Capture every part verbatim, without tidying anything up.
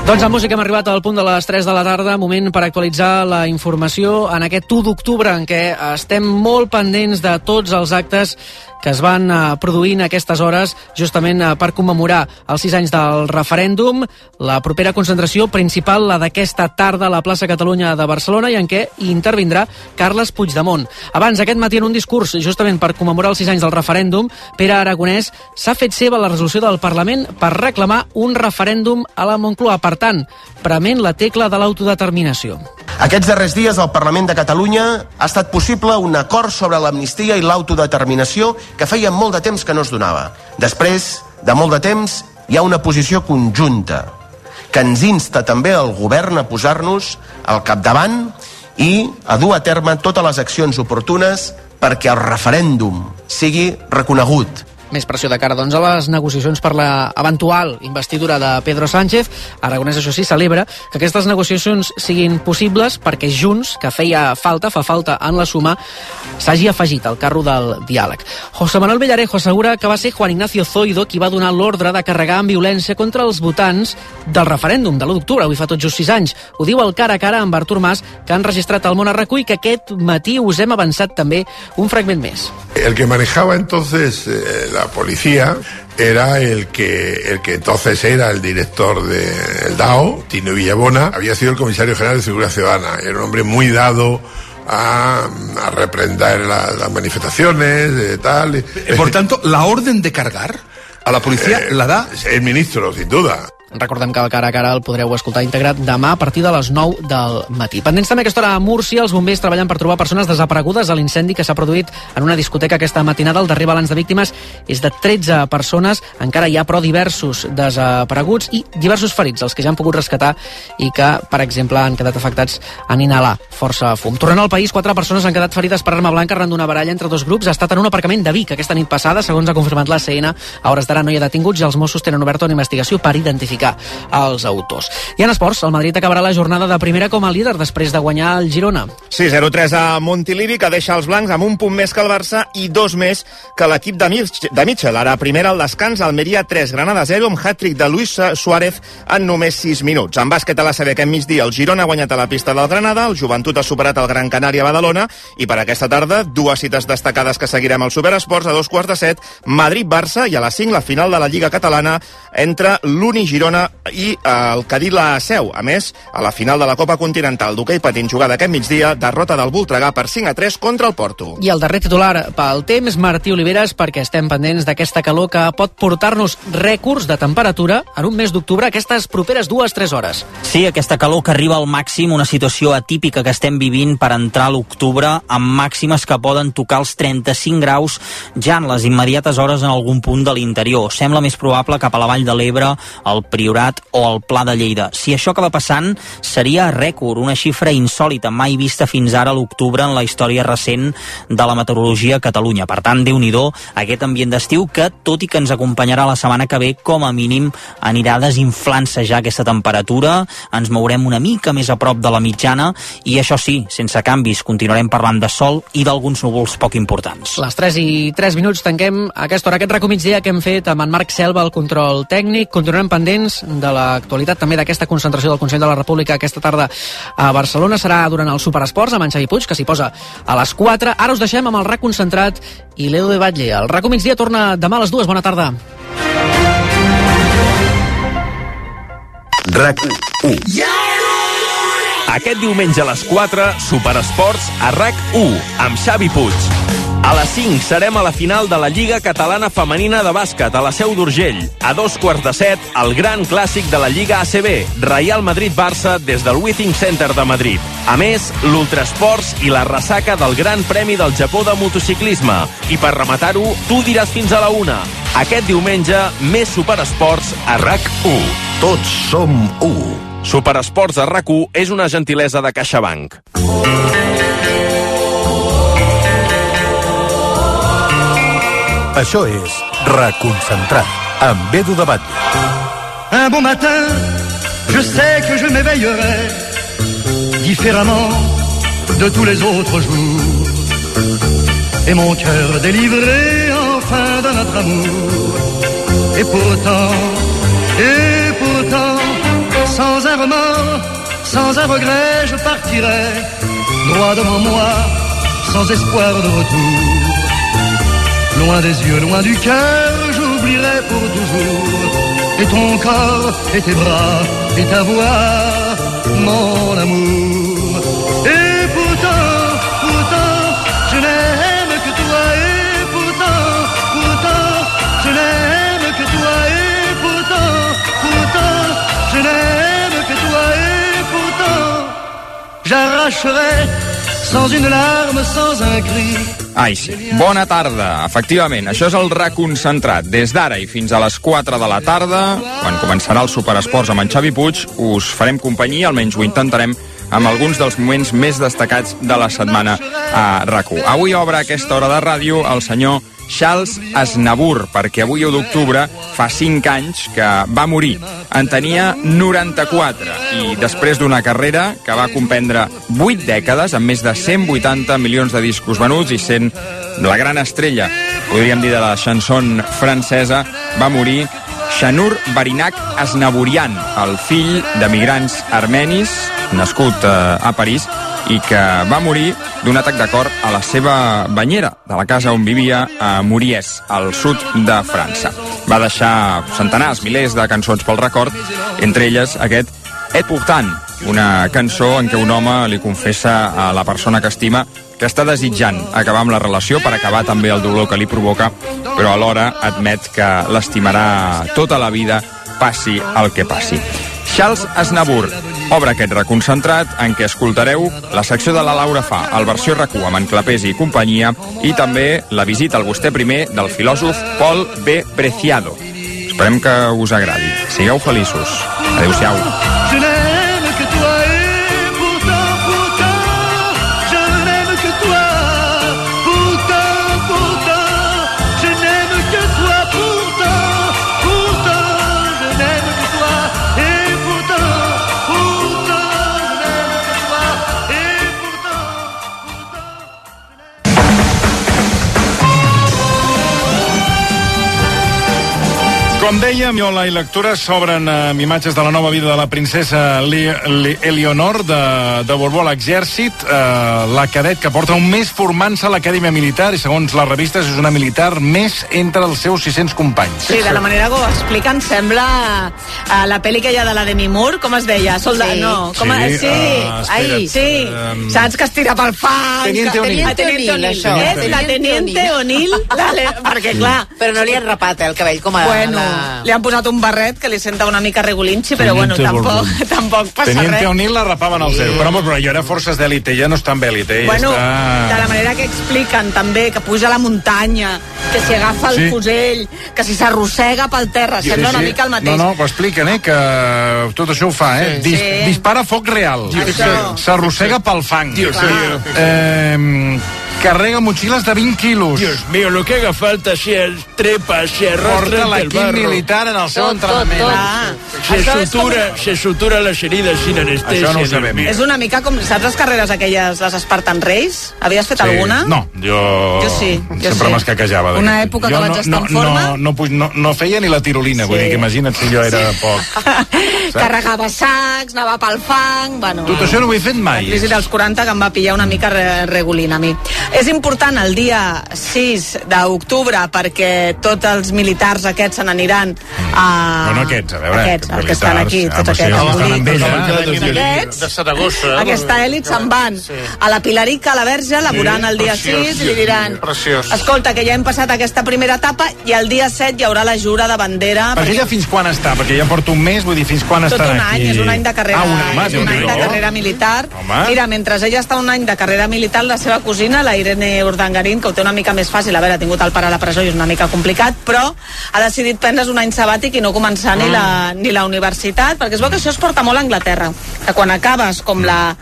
Doncs amb música hem arribat al punt de les tres de la tarda, moment per actualitzar la informació en aquest u d'octubre en què estem molt pendents de tots els actes que es van produir en aquestes hores justament per commemorar els sis anys del referèndum. La propera concentració principal, la d'aquesta tarda a la plaça Catalunya de Barcelona, i en què hi intervindrà Carles Puigdemont. Abans, aquest matí, en un discurs justament per commemorar els sis anys del referèndum, Pere Aragonès s'ha fet seva la resolució del Parlament per reclamar un referèndum a la Moncloa, per tant, prement la tecla de l'autodeterminació. Aquests darrers dies al Parlament de Catalunya ha estat possible un acord sobre l'amnistia i l'autodeterminació que feia molt de temps que no es donava. Després de molt de temps hi ha una posició conjunta que ens insta també al govern a posar-nos al capdavant i a dur a terme totes les accions oportunes perquè el referèndum sigui reconegut. Més pressió de cara, doncs, a les negociacions per la eventual investidura de Pedro Sánchez. Aragonès, això sí, celebra que aquestes negociacions siguin possibles perquè Junts, que feia falta, fa falta en la suma, s'hagi afegit al carro del diàleg. José Manuel Villarejo assegura que va ser Juan Ignacio Zoido qui va donar l'ordre de carregar amb violència contra els votants del referèndum de l'u d'octubre, avui fa tot just sis anys. Ho diu el cara a cara amb Artur Mas, que han registrat al Món Arracú, i que aquest matí us hem avançat també un fragment més. El que manejaba entonces eh, la policía era el que el que entonces era el director del D A O, Tino Villabona, había sido el comisario general de Seguridad Ciudadana. Era un hombre muy dado a, a reprender la, las manifestaciones, eh, tal. Por tanto, la orden de cargar a la policía eh, la da el ministro, sin duda. Recordem que el cara a cara el podreu escoltar integrat demà a partir de les nou del matí. Pendents també aquesta hora a Múrcia, els bombers treballen per trobar persones desaparegudes a l'incendi que s'ha produït en una discoteca aquesta matinada. El darrer balanç de víctimes és de tretze persones. Encara hi ha, però, diversos desapareguts i diversos ferits, els que ja han pogut rescatar i que, per exemple, han quedat afectats en inhalar força fum. Tornant al país, quatre persones han quedat ferides per arma blanca arran d'una baralla entre dos grups. Ha estat en un aparcament de Vic aquesta nit passada, segons ha confirmat l'A C N. A hores d'ara no hi ha detinguts i els Mossos tenen oberta una investigació per identificar els autors. I en esports, el Madrid acabarà la jornada de primera com a líder després de guanyar el Girona. Sí, zero tres a Montilivi, que deixa els blancs amb un punt més que el Barça i dos més que l'equip de, Mich de Mitchell. Ara primera al descans, Almeria tres, Granada zero, amb hat-trick de Luis Suárez en només sis minuts. En bàsquet a la C B aquest migdia, el Girona ha guanyat a la pista del Granada, el Joventut ha superat el Gran Canària a Badalona i per aquesta tarda, dues cites destacades que seguirem al Superesports. A dos quarts de set, Madrid-Barça, i a les cinc la final de la Lliga Catalana entre l'Uni Girona i el Cadí la Seu. A més, a la final de la Copa Continental d'hoquei patins jugada aquest migdia, derrota del Voltregà per cinc a tres contra el Porto. I el darrer titular pel temps, Martí Oliveres, perquè estem pendents d'aquesta calor que pot portar-nos rècords de temperatura en un mes d'octubre aquestes properes dues tres hores. Sí, aquesta calor que arriba al màxim, una situació atípica que estem vivint per entrar a l'octubre, amb màximes que poden tocar els trenta-cinc graus ja en les immediates hores en algun punt de l'interior. Sembla més probable cap a la Vall de l'Ebre, el Priorat o el Pla de Lleida. Si això acaba passant, seria rècord, una xifra insòlita, mai vista fins ara a l'octubre en la història recent de la meteorologia a Catalunya. Per tant, Déu-n'hi-do, aquest ambient d'estiu que, tot i que ens acompanyarà la setmana que ve, com a mínim anirà desinflant-se ja aquesta temperatura, ens mourem una mica més a prop de la mitjana i, això sí, sense canvis, continuarem parlant de sol i d'alguns núvols poc importants. Les tres i tres minuts tanquem aquesta hora, aquest recomigdia que hem fet amb en Marc Selva, el control tècnic. Continuarem pendents de l'actualitat també d'aquesta concentració del Consell de la República aquesta tarda a Barcelona. Serà durant el Superesports amb en Xavi Puig, que s'hi posa a les quatre. Ara us deixem amb el RAC concentrat i l'Edu de Batlle. El RAC migdia torna demà a les dues. Bona tarda. RAC u. Aquest diumenge a les quatre, Superesports a RAC u, amb Xavi Puig. A les cinc serem a la final de la Lliga Catalana Femenina de Bàsquet a la Seu d'Urgell. A dos quarts de set, el gran clàssic de la Lliga A C B, Real Madrid-Barça des del Withing Center de Madrid. A més, l'Ultrasports i la ressaca del Gran Premi del Japó de motociclisme. I per rematar-ho, tu diràs fins a la una. Aquest diumenge, més Superesports a RAC u. Tots som u. Superesports a RAC u és una gentilesa de CaixaBank. Això és Reconcentrat, amb Edu de Batlle. Un bon matin, je sais que je m'éveillerai différemment de tous les autres jours. Et mon cœur délivré enfin de notre amour. Et pourtant, et pourtant, sans un remords, sans un regret, je partirai droit devant moi, sans espoir de retour. Loin des yeux, loin du cœur, j'oublierai pour toujours. Et ton corps, et tes bras, et ta voix, mon amour. Et pourtant, pourtant, je n'aime que toi. Et pourtant, pourtant, je n'aime que toi. Et pourtant, pourtant, je n'aime que toi. Et pourtant, j'arracherai sans une larme, sans un cri. Ai, sí. Bona tarda. Efectivament, això és el Reconcentrat. Des d'ara i fins a les quatre de la tarda, quan començarà el Superesports amb en Xavi Puig, us farem companyia, almenys ho intentarem, amb alguns dels moments més destacats de la setmana a RAC u. Avui obre aquesta hora de ràdio el senyor Charles Aznavour, perquè avui u d'octubre fa cinc anys que va morir. En tenia noranta-quatre i després d'una carrera que va comprendre vuit dècades amb més de cent vuitanta milions de discos venuts i sent la gran estrella, podríem dir, de la chanson francesa, va morir Shanur Barinac Aznavourian, el fill d'emigrants armenis, nascut a París, i que va morir d'un atac de cor a la seva banyera de la casa on vivia a Moriès, al sud de França. Va deixar centenars, milers de cançons pel record, entre elles aquest Et Pourtant, una cançó en què un home li confessa a la persona que estima que està desitjant acabar amb la relació per acabar també el dolor que li provoca, però alhora admet que l'estimarà tota la vida, passi el que passi. Charles Aznavour obre aquest Reconcentrat en què escoltareu la secció de la Laura Fa, el versió RAC u amb en Clapés i companyia, i també la visita al vostè primer del filòsof Paul B. Preciado. Esperem que us agradi. Sigueu feliços. Adéu-siau. Je n'aime que toi et pourtant, pourtant, je n'aime que toi. Pourtant, pourtant, je n'aime que toi. Pourtant, pourtant, je n'aime que toi. Et pourtant, pourtant, je n'aime que toi. Et pourtant, Com dèiem, Miola i lectura s'obren amb imatges de la nova vida de la princesa Li, Li, Eleonor de, de Borbó a l'exèrcit, eh, la cadet que porta un mes formant-se a l'Acadèmia Militar i, segons les revistes, és una militar més entre els seus sis-cents companys. Sí, de la manera que ho expliquen sembla a la pel·li que hi ha de la Demi Moore, com es deia? Soldat, sí. No, com a, sí, uh, ai, sí. Um... saps que es tira pel fang? Teniente O'Neill. Teniente O'Neill, això. Eh? La Teniente O'Neill, perquè clar... Però no li han rapat eh, el cabell com a... Bueno, la... li han posat un barret que li senta una mica regulinxi, però Teniente bueno, tampoc, tampoc passa Teniente res. Teniente O'Neill la rapaven al zero, sí. Però, però jo era forces d'èlite, ja no està amb èlite. Bueno, està... de la manera que expliquen també, que puja a la muntanya, que si agafa el sí. fusell, que si s'arrossega pel terra, sí, sembla sí, una sí. mica el mateix. No, no, ho expliquen, eh, que tot això ho fa, eh? Sí. Dis, sí. Dispara foc real. S'arrossega pel fang. Dios mío. Eh, carrega motxilles de vint quilos. Dios mío, lo que haga falta se trepa, se arrastra entre el barro. Porta l'equip militar en el seu tot, entrenament. Tot, tot. Se sutura, com... se sutura les herides sin anestesia. Això no ho sabem. És una mica com, saps les carreres aquelles, les Spartan Race? Havies fet sí. alguna? No, jo... Jo sí, jo sempre sí. m'escaquejava. Una època jo que vaig no, estar no, en forma... No, no, no, no feia ni la tirolina, sí. Vull dir que imagina't si jo era sí. poc. Carregava sacs, anava pel fang... Bueno, tot això no ho he fet mai. La crisi dels quaranta que em va pillar una mica regulina a mi. És important el dia sis d'octubre perquè tots els militars aquests se n'aniran a... No, no aquests, a veure... Aquests, els que estan aquí, tots aquests. Ah, estan amb ella. Aquests, de Saragossa. aquesta èlit se'n van a la Pilarica, a la Verge, laborant el dia sis i li diran escolta, que ja hem passat aquesta primera etapa i el dia set hi haurà la jura de bandera. Per ella fins quan està? Perquè ja porto un mes, vull dir, fins quan estarà aquí? Tot un any, és un any de carrera, ah, un any, és un any de carrera militar. Home. Mira, mentre ella està un any de carrera militar, la seva cosina, la Irene Urdangarín, que ho té una mica més fàcil, a veure, ha tingut el pare a la presó i és una mica complicat, però ha decidit prendre's un any sabàtic i no començar mm. ni, la, ni la universitat, perquè es veu que això es porta molt a Anglaterra, que quan acabes com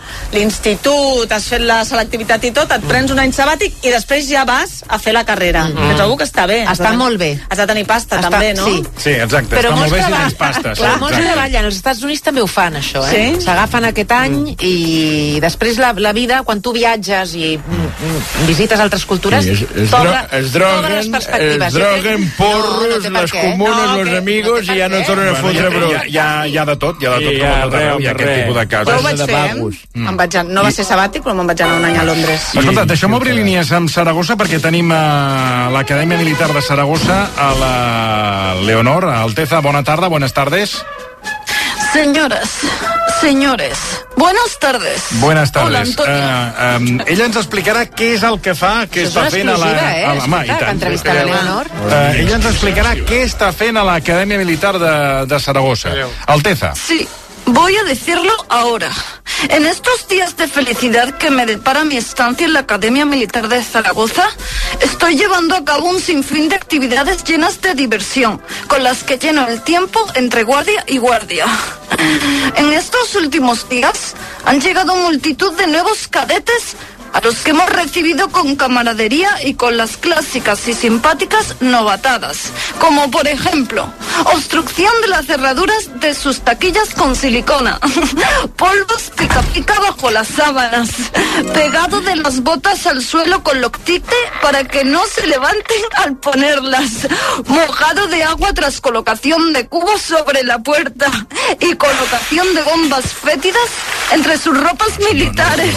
l'institut, has fet la selectivitat i tot, et prens un any sabàtic i després ja vas a fer la carrera. Mm. Que trobo que està bé. Està de, molt bé. Has de tenir pasta, està, també, no? Sí, sí exacte. Però està molt bé si treball... tens pasta. Clar, sí, molts treballen. Els Estats Units també ho fan, això, eh? Sí? S'agafen aquest any mm. i després la, la vida, quan tu viatges i mm, visites altres cultures, sí, es, es, t'obre es droguen, les perspectives. es droguen porros, no, no les comunes, no, los que, amigos, no i ja no tornen a fotre bueno, hi ha, hi, ha, hi ha de tot, hi ha de tot, Sí, com a tot arreu, hi ha res, aquest res. tipus de Jo ho casos. vaig de fer, vagos. mm. em vaig, no va ser sabàtic, però me'n vaig anar un any a Londres. Escolta, deixeu-me obrir línies amb Saragossa perquè tenim a l'Acadèmia Militar de Saragossa a la Leonor, a Alteza. Bona tarda, buenas tardes. Señoras, señores, buenas tardes. Buenas tardes. Hola, Antonio. Uh, um, ella ens explicarà què és el que fa, què Això és està una fent a la... exclusiva, eh? a la mà, Escolta, que entrevista la Leonor. Uh, ella ens explicarà què està fent a l'Acadèmia Militar de, de Saragossa. Alteza. Sí, voy a decirlo ahora. En estos días de felicidad que me depara mi estancia en la Academia Militar de Zaragoza, estoy llevando a cabo un sinfín de actividades llenas de diversión, con las que lleno el tiempo entre guardia y guardia. En estos últimos días han llegado multitud de nuevos cadetes a los que hemos recibido con camaradería y con las clásicas y simpáticas novatadas, como por ejemplo, obstrucción de las cerraduras de sus taquillas con silicona, polvos pica pica bajo las sábanas, pegado de las botas al suelo con loctite para que no se levanten al ponerlas, mojado de agua tras colocación de cubos sobre la puerta y colocación de bombas fétidas entre sus ropas militares.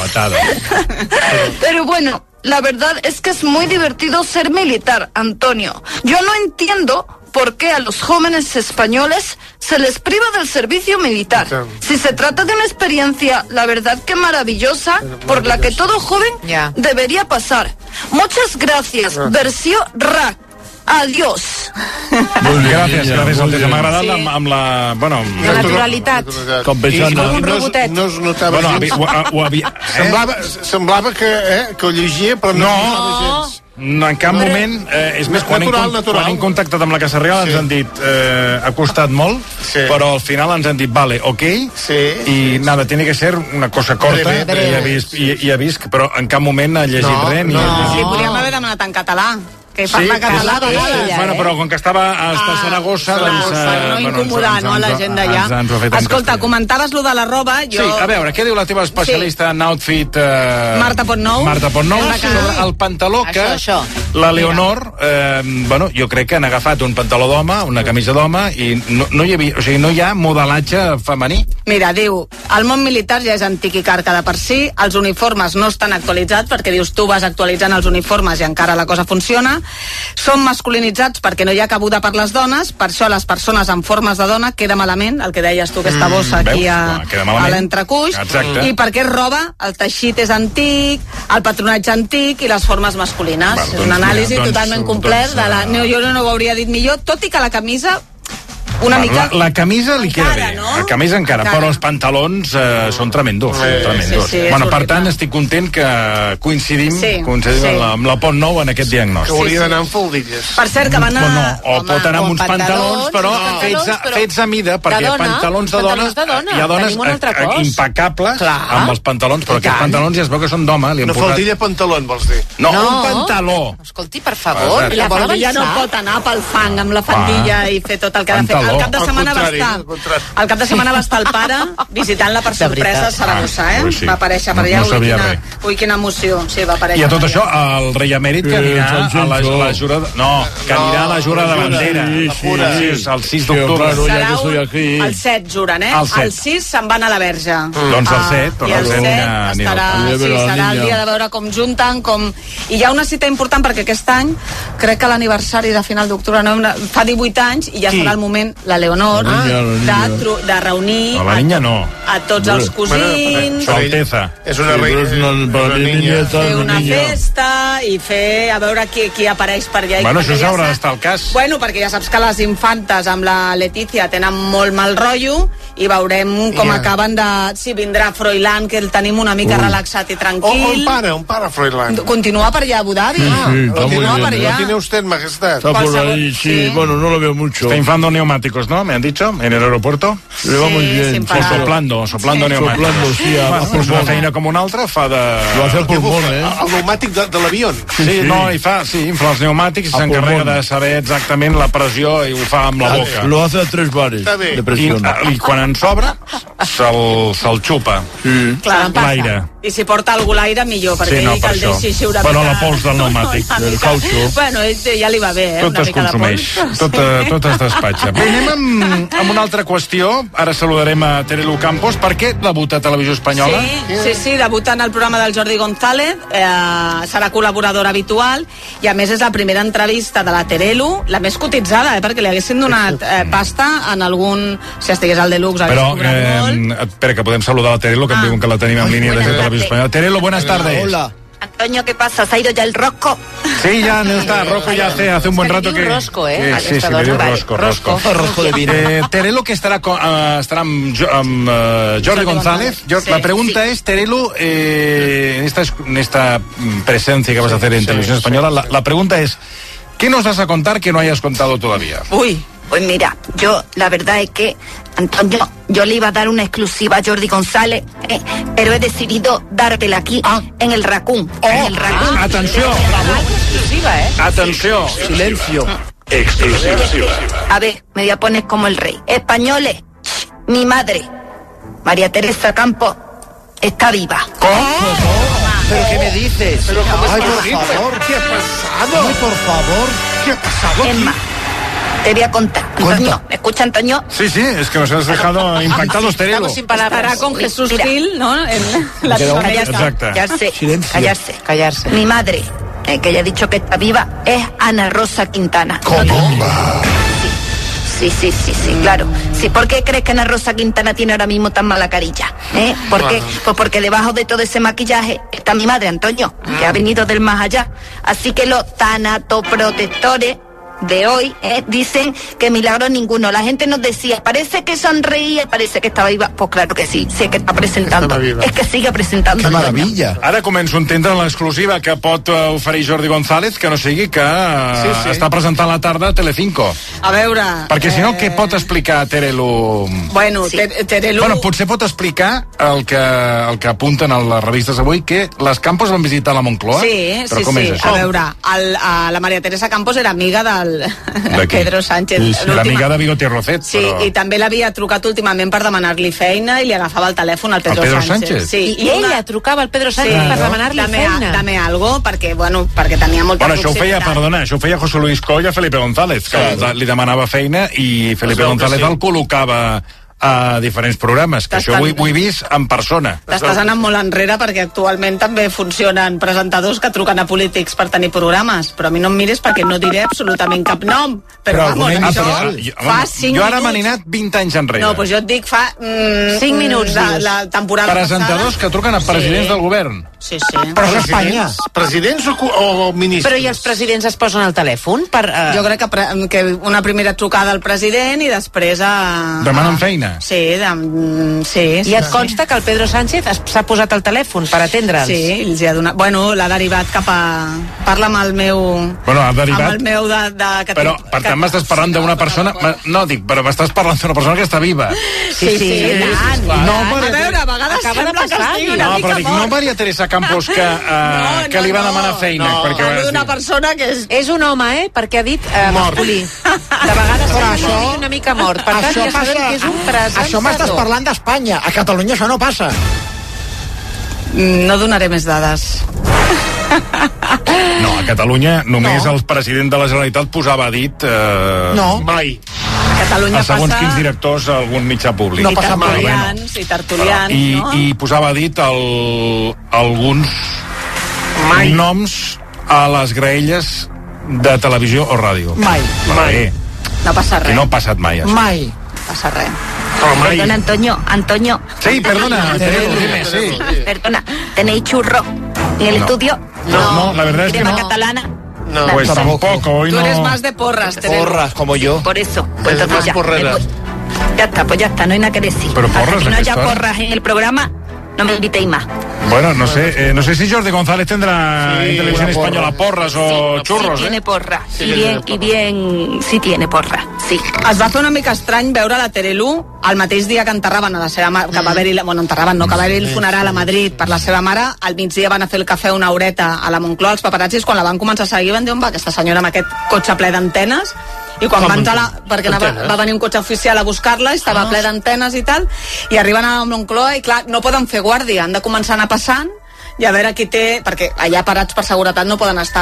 Pero bueno, la verdad es que es muy divertido ser militar, Antonio. Yo no entiendo por qué a los jóvenes españoles se les priva del servicio militar. Si se trata de una experiencia, la verdad que maravillosa, por la que todo joven debería pasar. Muchas gracias, versión R A C. Adiós. Gràcies, gràcies, Alteza. M'ha agradat sí. amb, amb la... Bueno, amb... La naturalitat. Com pensant... Com un robotet. No es notava bueno, gens. ho, ho havia... Semblava, semblava que, eh, que ho llegia, però no, No. no notava gens. No, en cap moment, eh, és més, quan, Natural, hem, natural. quan hem contactat amb la Casa Reial sí. ens han dit, eh, ha costat molt, Sí. però al final ens han dit, vale, ok, Sí. i nada, tiene que ser una cosa corta, Breve, breve. i ha vist, i, i ha vist, però en cap moment ha llegit No, res, ni no. ha llegit. Sí, podríem haver demanat en català, que parla Sí, català. sí, de sí, bueno, però com que estava a ah, Saragossa, doncs... Per no bueno, incomodar, ens- no, a la ens- gent ens- d'allà. ens ho ha fet en Escolta, castellà. comentaves lo de la roba, jo... Sí, a veure, què diu la teva especialista en outfit... Eh, Marta Pontnou. Marta Pontnou, Sembla que- sobre el pantaló que Això, això. la Leonor, eh, bueno, jo crec que han agafat un pantaló d'home, una camisa d'home, i no, no hi havia, o sigui, no hi ha modelatge femení. Mira, diu, el món militar ja és antic i carca de per si, els uniformes no estan actualitzats, perquè dius, tu vas actualitzant els uniformes i encara la cosa funciona, són masculinitzats perquè no hi ha cabuda per les dones, per això les persones amb formes de dona queda malament, el que deies tu, aquesta bossa aquí veus? a, Clar, queda malament. a l'entrecuix, Exacte. i perquè és roba, el teixit és antic, el patronatge antic i les formes masculines. Val, és doncs una anàlisi mira, doncs- totalment complet, doncs, de la, no, jo no ho hauria dit millor, tot i que la camisa una mica... La, la camisa li queda Encara, bé, no? la camisa encara, Encara. però els pantalons eh, són tremendos, Sí, tremendos. sí, sí, és bueno, per horrible. tant, estic content que coincidim, Sí, coincidim sí. amb, la, amb la Pont Nou en aquest Que diagnòstic. hauria d'anar amb faldilles. Per cert, que van a... Bueno, o Home, pot anar o amb uns pantalons, pantalons, però, no. fets, a, Pantalons, però fets a mida, perquè de dona, pantalons de dona, pantalons de dona, hi ha dones tenim un altre eh, cos. impecables Clar. amb els pantalons, però I aquests tant. pantalons ja es veu que són d'home. li han Una posat- faldilla pantalón, vols dir? No, No. un pantaló. Escolti, per favor, Exacte. I la vol faldilla no avançar? pot anar pel fang amb la faldilla i fer tot el que ha de fer. Pantaló. El cap de Al setmana va contrari, estar al contrari. el cap de setmana va estar el pare visitant-la per De sorpresa a veritat. Saragossa, eh? Ah, pues sí. Va aparèixer per No- allà. no ui, sabia quina, res. ui, quina emoció. Sí, va aparèixer I a tot per això, allà. el rei emèrit que Sí, anirà a la, Sánchez, la jura... de- No, que anirà a la jura de bandera. Sí, sí, sí. És el sis Sí, d'octubre. claro, ya que Serà estoy un- aquí. el set, juren, eh? El set. El sis se'n van a la Verge. Doncs el set, I però el el set set anirà- anirà estarà, al sí, Palau. serà el Niña. dia de veure com junten, com... I hi ha una cita important perquè aquest any, crec que l'aniversari de final d'octubre no, fa divuit anys i ja Qui? serà el moment, la Leonor, La niña, la niña. de, tru- de reunir No, la a, niña no. a tots els cosins, Su Alteza. És una Sí, reina. però és una- para una la niña. niñeta, fer una niña. festa i fer, a veure qui, qui apareix per allà. I Bueno, perquè això ja s'haurà sa- d'estar al cas. Bueno, perquè ja saps que les infantes amb la Letícia tenen molt mal rotllo i veurem com Ja. acaben de... Si vindrà Froilán, que el tenim una mica relaxat i O, tranquil. o un pare, un pare, Froilán. Continua per allà a Abu Dhabi. Sí, está muy Continua bien. per Lo allà. tiene usted, majestad. Está por Cualquier- ahí, sí. sí. Bueno, no lo veo mucho. Está inflando neumáticos, ¿no? Me han dicho, en el aeropuerto. Le va muy Sí, bien. sin O parar. soplando, soplando Sí. neumáticos. Soplando, sí, a- Bueno, a pues una pulmón. feina com una altra fa de... Lo hace a pulmón, bufa? ¿eh? El pneumàtic de, de l'avió. Sí, Sí, sí. no, i fa, sí, infla els pneumàtics i A s'encarrega pulmón. de saber exactament la pressió i ho fa amb la boca. Lo hace a tres bares Está bien. de I, presión. I quan en sobra, se'l se xupa. Sí. Clar, em passa. L'aire. I si porta algú l'aire, millor, perquè Sí, no, ell per que el això. deixi així una Bueno, mica... la pols del pneumàtic, una del mica- cautxú. Bueno, ell ja li va bé, eh? Tot una es mica de consumeix, pols. tot, eh, tot es despatxa. Bé, anem amb, amb una altra qüestió. Ara saludarem a Terelu Campos. Per què debuta a Televisió Espanyola? Sí, sí, sí, debuta en el programa del Jordi González, eh, serà col·laboradora habitual i a més és la primera entrevista de la Terelu, la més cotitzada, eh, perquè li haguessin donat eh, pasta en algun... Si estigués al Deluxe, hagués Però, cobrat molt. eh, espera, que podem saludar a Terelu, que em Ah. diuen que la tenim en línia des de Televisió Espanyola. Terelu, buenas tardes. Hola. Antonio, ¿qué pasa? ¿Se ha ido ya el rosco? Sí, ya no está. Rosco ya hace, hace un buen rato que... rosco, eh? Sí, sí, sí, le diu rosco, rosco. Rosco de vino. Eh, Terelu, que estarà, con, uh, estarà amb, Jo- amb uh, Jordi González. Jo, Sí, la pregunta sí. es, Terelu, eh, en, esta, en esta presencia que vas a hacer en sí, Televisión sí, Española, sí. la, la pregunta es, ¿qué nos vas a contar que no hayas contado todavía? Uy, Pues mira, yo la verdad es que, Antonio, yo le iba a dar una exclusiva a Jordi González, eh, pero he decidido dártela aquí, en el Raccoon. en el Raccoon. Atenció, Exclusiva, eh? atenció. Silencio. Exclusiva. A ver, me voy a poner como el rey. Españoles, mi madre, María Teresa Campos, está viva. ¿Pero qué me dices? Pero ¿cómo es Ay, por posible? favor. ¿Qué ha pasado? Ay, por favor. ¿Qué ha pasado Es aquí? más, te voy a contar. Antonio, ¿me escucha, Antonio? Sí, sí, es que nos has dejado impactados, Terelu. Estamos sin palabras. estarà con Jesús Mira. Gil, ¿no? En la Queda un- Callarse. Exacte. Callarse, Silencio. callarse. Callarse. Mi madre, eh, que ya he dicho que está viva, es Ana Rosa Quintana. ¡Bomba! Sí, sí, sí, sí, claro. Sí, ¿por qué crees que Ana Rosa Quintana tiene ahora mismo tan mala carilla? ¿Eh? ¿Por qué? Pues porque debajo de todo ese maquillaje está mi madre, Antonio, que ha venido del más allá. Así que los tanatoprotectores de hoy eh, dicen que milagro ninguno. La gente nos decía, parece que sonreía, parece que estaba viva. Pues claro que sí, sí que está presentando. Estava viva. Es que sigue presentando. Que Antonio. maravilla. Ara començo a entendre l'exclusiva que pot eh, oferir Jordi González, que no sigui que eh, Sí, sí. està presentant la tarda a Telecinco. A veure... Perquè si no, eh, què pot explicar Terelu? Bueno, Sí. Ter- Terelu... Bueno, potser pot explicar el que, el que apunten a les revistes avui, que les Campos van visitar la Moncloa. Sí, Però sí, com sí. és això? A veure, el, a la Maria Teresa Campos era amiga del D'aquí. Pedro Sánchez. Sí, L'última- l'amiga de Bigote Rocet. Sí, però... i també l'havia trucat últimament per demanar-li feina i li agafava el telèfon al Pedro, Al Pedro Sánchez. Sánchez? Sí, I ella trucava al Pedro Sánchez per demanar-li dame, feina. Dame algo, perquè, bueno, perquè tenia molta Bueno, això ho feia, proximitat. perdona, això ho feia José Luis Coll a Felipe González, que Claro. li demanava feina i Felipe veu que González sí. el col·locava a diferents programes, que això ho, he- ho he vist en persona. T'estàs anant molt enrere perquè actualment també funcionen presentadors que truquen a polítics per tenir programes, però a mi no em mires perquè no diré absolutament cap nom. Però, Però vamos, alguna això inicial. jo, fa home, cinc jo ara minuts. m'he anat vint anys enrere. No, doncs jo et dic fa... Mm, Cinc minuts, la, dius. la temporada Presentadors passada. que truquen a presidents Sí. del govern. Sí, sí. Però és Espanya. Presidents o, cu- o ministres? Però i els presidents es posen al telèfon per... Uh... Jo crec que, pre- que una primera trucada al president i després a... Demanen feina. Sí, de, mm, sí, sí. I et consta que el Pedro Sánchez es- s'ha posat al telèfon per atendre'ls? Sí, els hi ha donat... Bueno, l'ha derivat cap a... Parla amb el meu... Bueno, ha derivat... Amb el meu de... de que Però, tinc- per que- tant, m'estàs parlant d'una persona... ma- No, dic, però m'estàs parlant d'una persona que està viva. Sí, sí, sí, i tant, i No, tant. Maria A veure, a vegades Acaba de sembla que passar, estigui no? una No, mica però dic, mort. no Maria Teresa Campos que, uh, No, que li va no, demanar feina. no, perquè parlo vas d'una dir- persona que és... És un home, eh? Perquè ha dit eh, Mort. masculí. De vegades Però sembla això- una mica mort. Per tant, Això ja sabem passa... que és un presentador. Això m'estàs parlant d'Espanya. A Catalunya això no passa. Mm, No donaré més dades. No, a Catalunya només No. el president de la Generalitat posava dit... Eh, No. Mai. A Catalunya a segons passa... quins directors a algun mitjà públic. No I passa mai. tertulians, i tertulians, I, no? I posava dit el, alguns Mai. noms a les graelles de televisió o ràdio. Mai. Però bé, No passa que res. no ha passat mai, això. Mai. No passa res. Però mai. Perdona, Antonio, Antonio. Sí, perdona, Terelu, dime, sí. Perdona, ¿tenéis churro en el No. estudio? No, no, la verdad es que ¿Crema no. catalana? No. La Pues pizza. tampoco, hoy Tú no... eres más de porras, Terelu. Porras, como yo. Por eso. Pues Eres entonces más ya, porrera. eh, pues, ya está, pues ya está, no hay nada que decir. Pero porras, Hasta que ¿a no qué haya hora? porras en el programa, no me invitéis más. Bueno, no sé, eh, no sé si Jordi González tendrá Sí, en televisión una porra. española porras o churros, Sí ¿eh? tiene porra. Sí, y que bien, tiene y bien, sí tiene porra, sí. Es va fer una mica estrany veure la Terelu el mateix dia que enterraven a la seva mare, que va haver-hi, la- bueno, enterraven, no, que va haver-hi el funeral a Madrid per la seva mare, al migdia van a fer el cafè una horeta a la Moncloa, els paparazzis, quan la van començar a seguir van dir, on va aquesta senyora amb aquest cotxe ple d'antenes, I quan Com va entrar, la, perquè anava, antenes? va venir un cotxe oficial a buscar-la, i estava Ah. ple d'antenes i tal, i arriben a Moncloa i clar, no poden fer guàrdia, han de començar a anar passant i a veure qui té, perquè allà parats per seguretat no poden estar,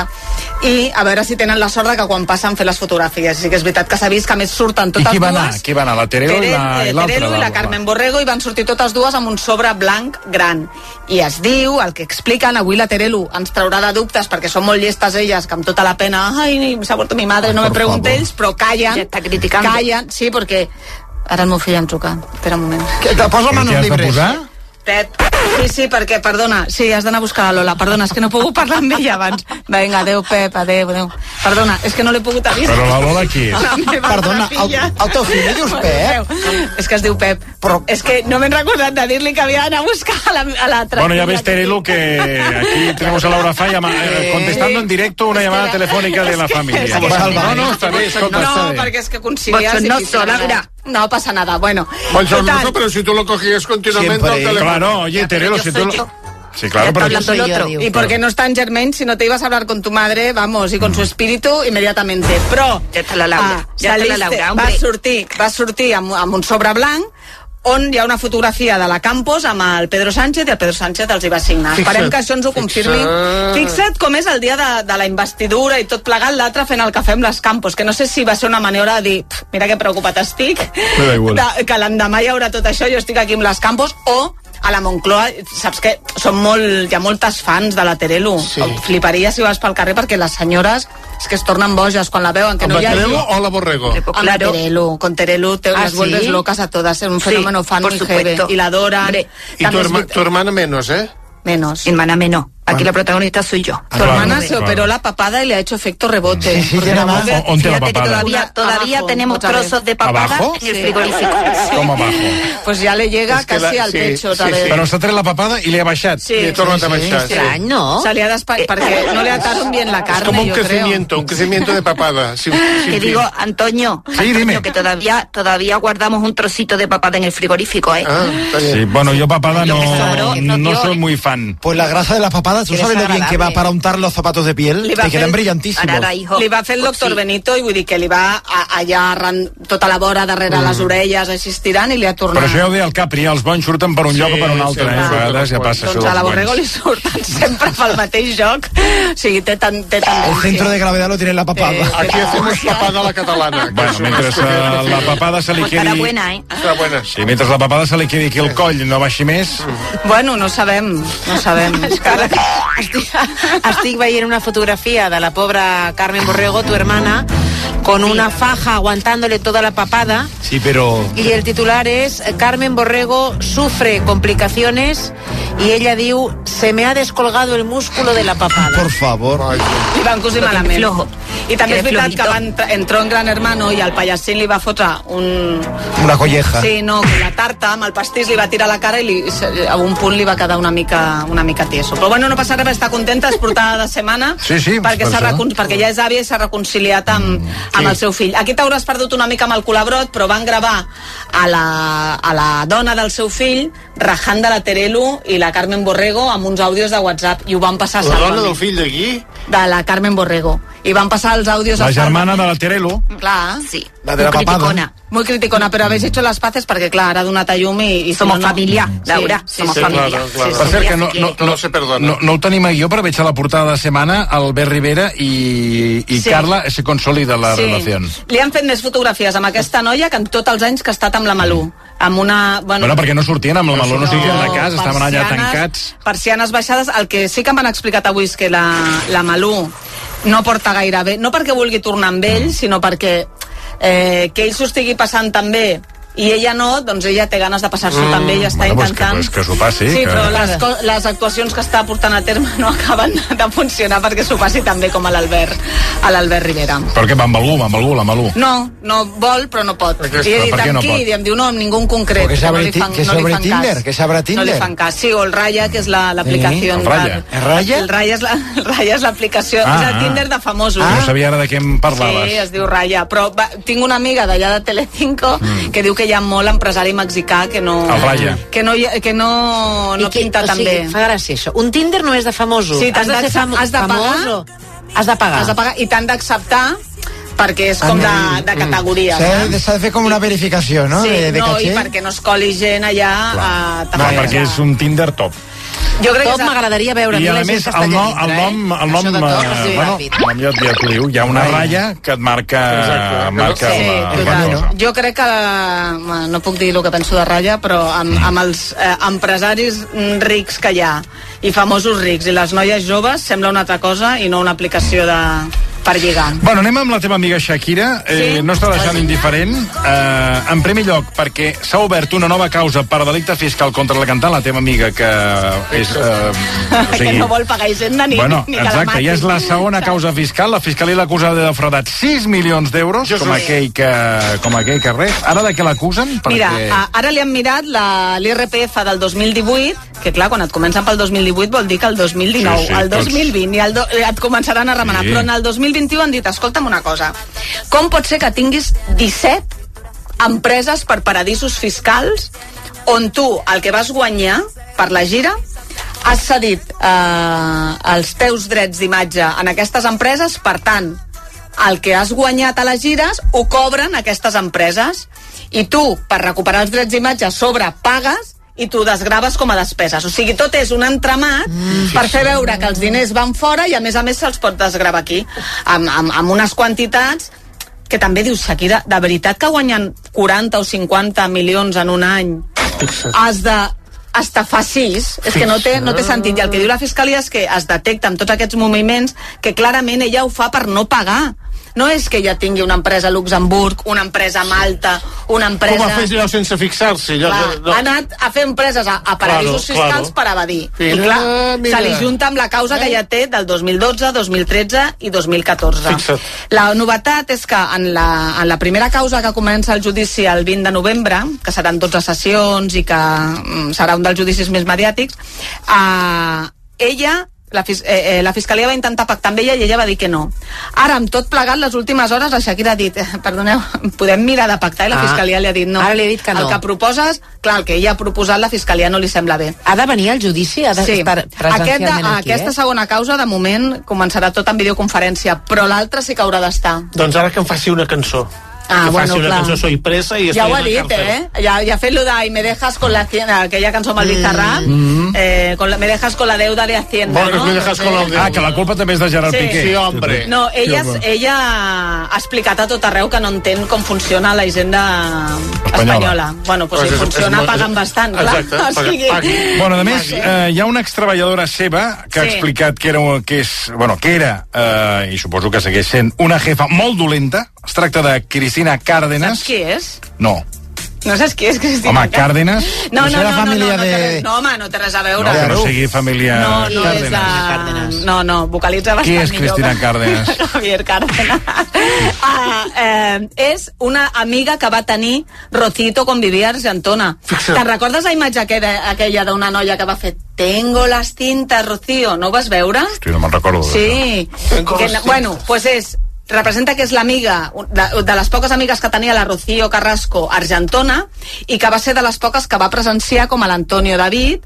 i a veure si tenen la sort de que quan passen fer les fotografies. Sí que és veritat que s'ha vist que a més surten I totes qui va dues. anar? Qui va anar? La Terelu i la- i l'altra? Terelu i la Carmen Borrego, i van sortir totes dues amb un sobre blanc gran. I es diu, el que expliquen, avui la Terelu ens traurà de dubtes perquè són molt llestes elles, que amb tota la pena, ai, s'ha muerto mi madre, no me preguntéis, però callen, Ja està criticando. callen, sí, perquè ara el meu fill em truca, espera un moment. Que te posa manos Què has de libres. posar? Pep, sí, sí, perquè, perdona, sí, has d'anar a buscar la Lola, perdona, és que no he pogut parlar amb ella abans. Vinga, adeu, Pep, adeu, adeu. Perdona, és que no l'he pogut avisar. Però la Lola qui és? La meva Perdona, altra filla. el, el teu fill li dius Pep? És que es diu Pep, però és que no m'he recordat de dir-li que havia d'anar a buscar a la- a l'altra. Bueno, ya filla ves, Terelu, que aquí tenemos a Laura Falla eh, contestando en directo una llamada telefónica de la familia. que- No, no, està bé, escolta, No, està bé. perquè és que conciliar... és Bochornoso, difícil. Laura. No passa nada, bueno. Bochornoso, Total, pero si tú lo cogías continuamente Siempre. al teléfono. Claro, oye, Terelu, si tú... lo- Sí, claro, Ya pero... está hablando el otro. Y porque no está en Germain, si no te ibas a hablar con tu madre, vamos, y con su espíritu inmediatamente. Però Ja està la Laura, ah, ja està la saliste- Laura, va hombre. sortir, va sortir amb, amb un sobre blanc on hi ha una fotografia de la Campos amb el Pedro Sánchez, i el Pedro Sánchez els hi va signar. Fixa't, Esperem que això ens ho confirmi. fixa't. Fixa't com és el dia de, de la investidura i tot plegat, l'altre fent el cafè amb les Campos, que no sé si va ser una maniobra de dir, "Pf, mira que preocupat estic, Me da igual. de, que l'endemà hi haurà tot això, jo estic aquí amb les Campos, o a la Moncloa, saps que són molt, hi ha moltes fans de la Terelu. Sí. Fliparia si vas pel carrer, perquè les senyores és que es tornen boges quan la veuen, que ¿Con no la hi ha... Terelu o la Borrego? Con la Terelu, con Terelu te ¿Ah, las vuelves sí? locas a todas, es un fenómeno fan por muy supuesto. heavy, y la adoran. Hombre, Y tu, herma- tu hermana menos, ¿eh? Menos. Hermana menos. Aquí la protagonista soy yo. Tu hermana se operó la papada y le ha hecho efecto rebote. Sí, sí, Porque tiene la más. mujer- ¿O- ¿Onde la Fíjate que papada? todavía, Una- todavía abajo, tenemos otra vez. trozos de papada ¿Abajo? en el Sí. frigorífico. Com abajo? Pues ya le llega Es que casi la- al sí, pecho otra sí, vez. sí. Però s'ha tret la papada i li ha baixat. Sí, Y torna sí, a baixar, sí. Estrany, no? Se le ha despa- porque no le ataron bien la Es carne, como un yo creo. crecimiento, un crecimiento de papada. Sin, sin Que fin. digo, Antonio, Sí, Antonio, dime. que todavía, todavía guardamos un trocito de papada en el frigorífico, ¿eh? Ah, está bien. Sí, bueno, yo papada Lo no, que sobró, no no dio, soy ¿eh? muy fan. Pues la grasa de la papada, ¿tú Qué sabes lo bien que va desagradable. para untar los zapatos de piel? Li va Te quedan fer- brillantísimos. Ara, hijo. Li va fer el doctor Sí. Benito i vull dir que li va a, allà arran, tota la vora darrere les orelles així estirant i li ha tornat. Però això ja ho deia el Capri, els bons surten per un Sí, lloc o per un altre, sí, eh? A sí, vegades ja sí. passa això Doncs a la dels Borrego bons. li surten sempre pel mateix lloc. O sigui, té, tan, té El tendència. centro de gravedad lo tiene en la papada. Eh, Aquí hacemos papada a la catalana. que Bueno, es una mentre especie de eh, la cocina. papada se li Pues estará quedi... buena, ¿eh? Está buena. Sí, mentre la papada se li quedi aquí el coll, no baixi més... Bueno, no sabem, no sabem. Encara que... Estic, estic veient una fotografia de la pobra Carmen Borrego, tu hermana, con una faja aguantándole toda la papada. Sí, pero... Y el titular es Carmen Borrego sufre complicaciones y ella diu se me ha descolgado el músculo de la papada. Por favor. Ay, Li van cosir Lo tiene malament. flojo. I també és Tiene veritat que flojito. van, entr- entró en Gran Hermano i el pallacín li va fotre un... una colleja. Sí, no, que la tarta amb el pastís li va tirar a la cara i li, se- a un punt li va quedar una mica, una mica tieso. Però bueno, no passa res, està contenta, és portada de setmana, Sí, sí, perquè, per s'ha això. recon... perquè ja és àvia i s'ha reconciliat amb, amb Sí. el seu fill. Aquí t'hauràs perdut una mica amb el colabrot, però van gravar a la, a la dona del seu fill rajant de la Terelu i la Carmen Borrego amb uns àudios de WhatsApp i ho van passar a La dona Sálvame. del fill d'aquí? De la Carmen Borrego. I van passar els àudios La a germana Sálvame. de la Terelu. Clar. Sí. La de la Muy papada. criticona. Muy criticona, però habéis hecho las paces perquè, clar, ara ha donat a llum i... i si Somos no, no... familia, Laura, somos sí, familia. claro, claro. Sí, Per sí, cert, ya que no, se quiere. no, Todo se perdona. no, no ho tenim aquí, però veig a la portada de setmana Albert Rivera i, i Sí. Carla se consolida la Sí. relació. Li han fet més fotografies amb aquesta noia que en tots els anys que ha estat amb la Malú. Amb una... Bueno, perquè no sortien amb la Malú, no sortien de casa, estaven allà persianes- tancats. Persianes baixades. El que sí que m'han explicat avui és que la, la Malú no porta gaire bé, no perquè vulgui tornar amb ell, sinó perquè eh, que ell s'ho estigui passant també i ella no, doncs ella té ganes de passar-s'ho Mm. també i està Bueno, pues intentant... que- pues que s'ho passi, Sí, que- però les, co- les actuacions que està portant a terme no acaben de funcionar perquè s'ho passi també com a l'Albert a l'Albert Rivera. Per què va amb algú, va amb algú, la Malú? No, no vol, però no pot. Aquesta, I he dit, per què amb no qui? pot? I em diu, no, amb ningú en concret. Porque se no abre li ti- fan, que se no li abre fan Tinder, cas. que se abra No Tinder. li fan cas. Sí, o el Raya, que és la- l'aplicació. El Raya. ¿El Raya? El Raya és la- el Raya és l'aplicació. Ah, és el ah. Tinder de famosos. No sabia ara de què em parlaves. Sí, es diu Raya. Però va, tinc una amiga d'allà de Telecinco mm. que diu que hi ha molt empresari mexicà que no... El Raya. Que no, hi- que no, no I que, pinta o tan sigui, bé. fa gràcia això. Un Tinder no és de famosos. Sí, has t'has de ser d'accept- famo has de pagar. famós o... Has de pagar. Has de pagar i t'han d'acceptar perquè és com de, de categoria. S'ha de, s'ha de fer com una verificació, no? Sí, de, de no, caché. i perquè no es coli gent allà a No, perquè és un Tinder top. Jo crec Tot que m'agradaria veure I a la més, gent que el està nom, allà el dintre, nom, eh? el nom, Això de tot, eh, sí, bueno, ràpid. el nom ja, ja t'ho diu, hi ha una ratlla que et marca, marca Sí, la, la total. cosa. Jo crec que, bueno, no puc dir el que penso de ratlla, però amb, amb els eh, empresaris rics que hi ha i famosos rics i les noies joves sembla una altra cosa i no una aplicació de per lligar. Bueno, anem amb la teva amiga Shakira. Eh, Sí? no està deixant indiferent. Eh, en primer lloc, perquè s'ha obert una nova causa per delicte fiscal contra la cantant, la teva amiga, que és... Eh, o Que sigui, no vol pagar Hisenda ni, bueno, ni que la exacte, matin. ja és la segona causa fiscal. La fiscalia l'acusa de defraudat sis milions d'euros, com aquell que, com aquell que res. Ara de què l'acusen? Mira, a- ara li han mirat l'I R P F del dos mil divuit, que clar, quan et comencen pel dos mil divuit vol dir que el dos mil dinou, Sí, sí, el dos tots. mil vint i el do, et començaran a remenar, Sí. però en el dos mil vint-i-u han dit, escolta'm una cosa, com pot ser que tinguis disset empreses per paradisos fiscals on tu el que vas guanyar per la gira has cedit eh, els teus drets d'imatge en aquestes empreses, per tant, el que has guanyat a les gires ho cobren aquestes empreses i tu, per recuperar els drets d'imatge, a sobre pagues i tu desgraves com a despeses. O sigui, tot és un entramat mm, per fer veure que els diners van fora i a més a més se'ls pot desgravar aquí amb, amb, amb unes quantitats que també dius, Shakira, de veritat que guanyen quaranta o cinquanta milions en un any has de estafar sis, és que no té, no té sentit. I el que diu la Fiscalia és que es detecta amb tots aquests moviments que clarament ella ho fa per no pagar. No és que ella tingui una empresa a Luxemburg, una empresa a Malta, una empresa... Com ha fet allò sense fixar-se? Allò, Clar, no. ha anat a fer empreses a, a paradisos Claro, fiscals claro. per evadir. Mira, I clar, mira. se li junta amb la causa que ja té del dos mil dotze, dos mil tretze i dos mil catorze. Fixa't. La novetat és que en la, en la primera causa que comença el judici el vint de novembre, que seran dotze sessions i que mm, serà un dels judicis més mediàtics, eh, ella... La, fis eh, eh, la Fiscalia va intentar pactar amb ella i ella va dir que no. Ara, amb tot plegat, les últimes hores, la Shakira ha dit, eh, perdoneu, podem mirar de pactar? I la Ah, Fiscalia li ha dit no. ara li ha dit que no. El que proposes, clar, el que ella ha proposat, la Fiscalia no li sembla bé. Ha de venir al judici? Ha Sí, d'estar Aquest, presencialment aquí, aquesta eh? segona causa, de moment, començarà tot en videoconferència, però l'altra sí que haurà d'estar. Doncs ara que em faci una cançó. Ah, que bueno, faci una clar. cançó Soy presa i Ja estoy ho ha en la dit, cárcel. eh? Ja, ja ha fet lo de I me dejas con la Hacienda, aquella cançó amb el Bizarrap, Mm. eh, con la, me dejas con la deuda de Hacienda, Bueno, no? me dejas con la deuda. Ah, que la culpa també és de Gerard Sí. Piqué. Sí, hombre. No, ella, Sí, home. ella ha explicat a tot arreu que no entén com funciona la hisenda Espanyola. espanyola. Bueno, doncs Pues si és- funciona és- pagant bastant, clar. Exacte, O paga- sigui, pagui. Bueno, a més, eh, hi ha una extreballadora seva que ha Sí. explicat que era, que és, bueno, que era eh, i suposo que segueix sent, una jefa molt dolenta. Es tracta de Cristina Cárdenas. Saps qui és? No. No saps qui és Cristina? Home, Cárdenas. No, no, No no, sé la no, no, família no, té de- res, no, home, no té res a No, veure. que no sigui família No, no és Cárdenas. la... No, no, vocalitza bastant Qui és millor Cristina que- Cárdenas? Javier Cárdenas. ah, eh, és una amiga que va tenir Rocito quan vivia a Argentona. Fixa't. Te'n recordes la imatge aquella, aquella d'una noia que va fer Tengo las tintas, Rocío? No ho vas veure? Hosti, no me'n recordo. Sí. Tengo Que, las bueno, pues és representa que és l'amiga de, de les poques amigues que tenia la Rocío Carrasco a Argentona i que va ser de les poques que va presenciar com a l'Antonio David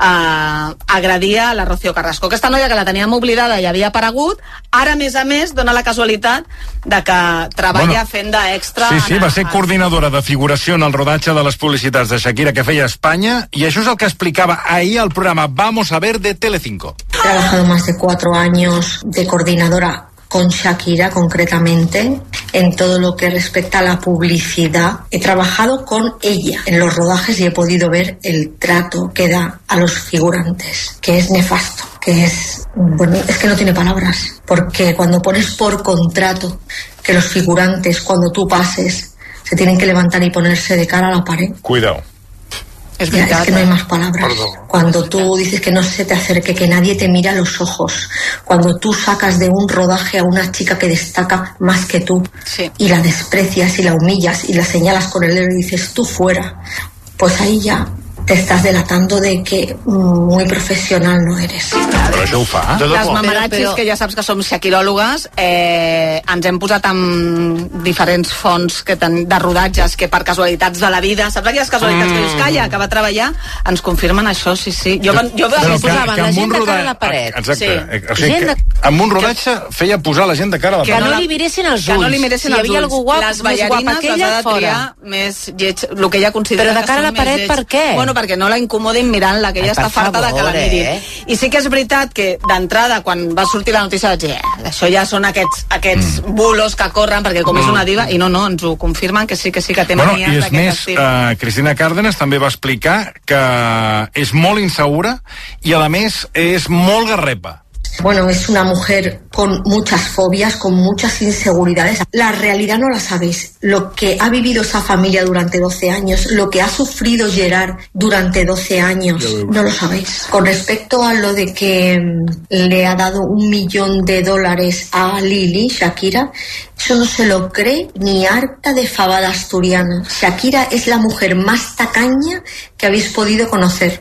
eh, agredia a la Rocío Carrasco. Aquesta noia que la teníem oblidada i havia aparegut, ara a més a més dona la casualitat de que treballa Bueno, fent d'extra. Sí, sí, en- va ser coordinadora de figuració en el rodatge de les publicitats de Shakira que feia a Espanya, i això és el que explicava ahir al programa Vamos a ver de Telecinco. He trabajado más de cuatro años de coordinadora con Shakira concretamente en todo lo que respecta a la publicidad. He trabajado con ella en los rodajes y he podido ver el trato que da a los figurantes, que es nefasto, que es, bueno, es que no tiene palabras, porque cuando pones por contrato que los figurantes cuando tú pases se tienen que levantar y ponerse de cara a la pared. Cuidado. Es Ya, veritat, es que no hay eh? más palabras. Cuando tú dices que no se te acerque, que nadie te mira a los ojos, cuando tú sacas de un rodaje a una chica que destaca más que tú Sí. y la desprecias y la humillas y la señalas con el dedo y dices tú fuera, pues ahí ya te estás delatando de que muy profesional no eres. Però això ho fa? Les mamaratxis, que ja saps que som xaquiròlogues, eh, ens hem posat amb diferents fonts que ten, de rodatges que per casualitats de la vida, saps aquelles casualitats mm. que dius, calla, que va treballar, ens confirmen això, sí, sí. Jo, jo Però que, posaven que la gent de cara a la paret. Exacte. Sí. O sigui, que, amb un rodatge feia posar la gent de cara a la Que paret. no li miressin els ulls. Que no li miressin si els hi havia ulls. algú guap, les més guapa ballarines que les ella, ha de fora. triar més lleig, el que ella considera Però de cara que a la són més paret, lleig. per què? Bueno, perquè no la incomodin mirant-la, que ella Ai, està per farta de que la favor, mirin. eh? I sí que és veritat que d'entrada, quan va sortir la notícia, vaig dir, eh, això ja són aquests, aquests mm. bulos que corren, perquè com és una diva, i no, no, ens ho confirmen que sí, que sí, que té Bueno, manies i és d'aquest més, estil. uh, Cristina Cárdenas també va explicar que és molt insegura i, a més, és molt garrepa. Bueno, es una mujer con muchas fobias, con muchas inseguridades. La realidad no la sabéis. Lo que ha vivido esa familia durante doce años, lo que ha sufrido Gerard durante doce años, no lo sabéis. Con respecto a lo de que le ha dado un millón de dólares a Lili, Shakira, eso no se lo cree ni harta de fabada asturiana. Shakira es la mujer más tacaña que habéis podido conocer.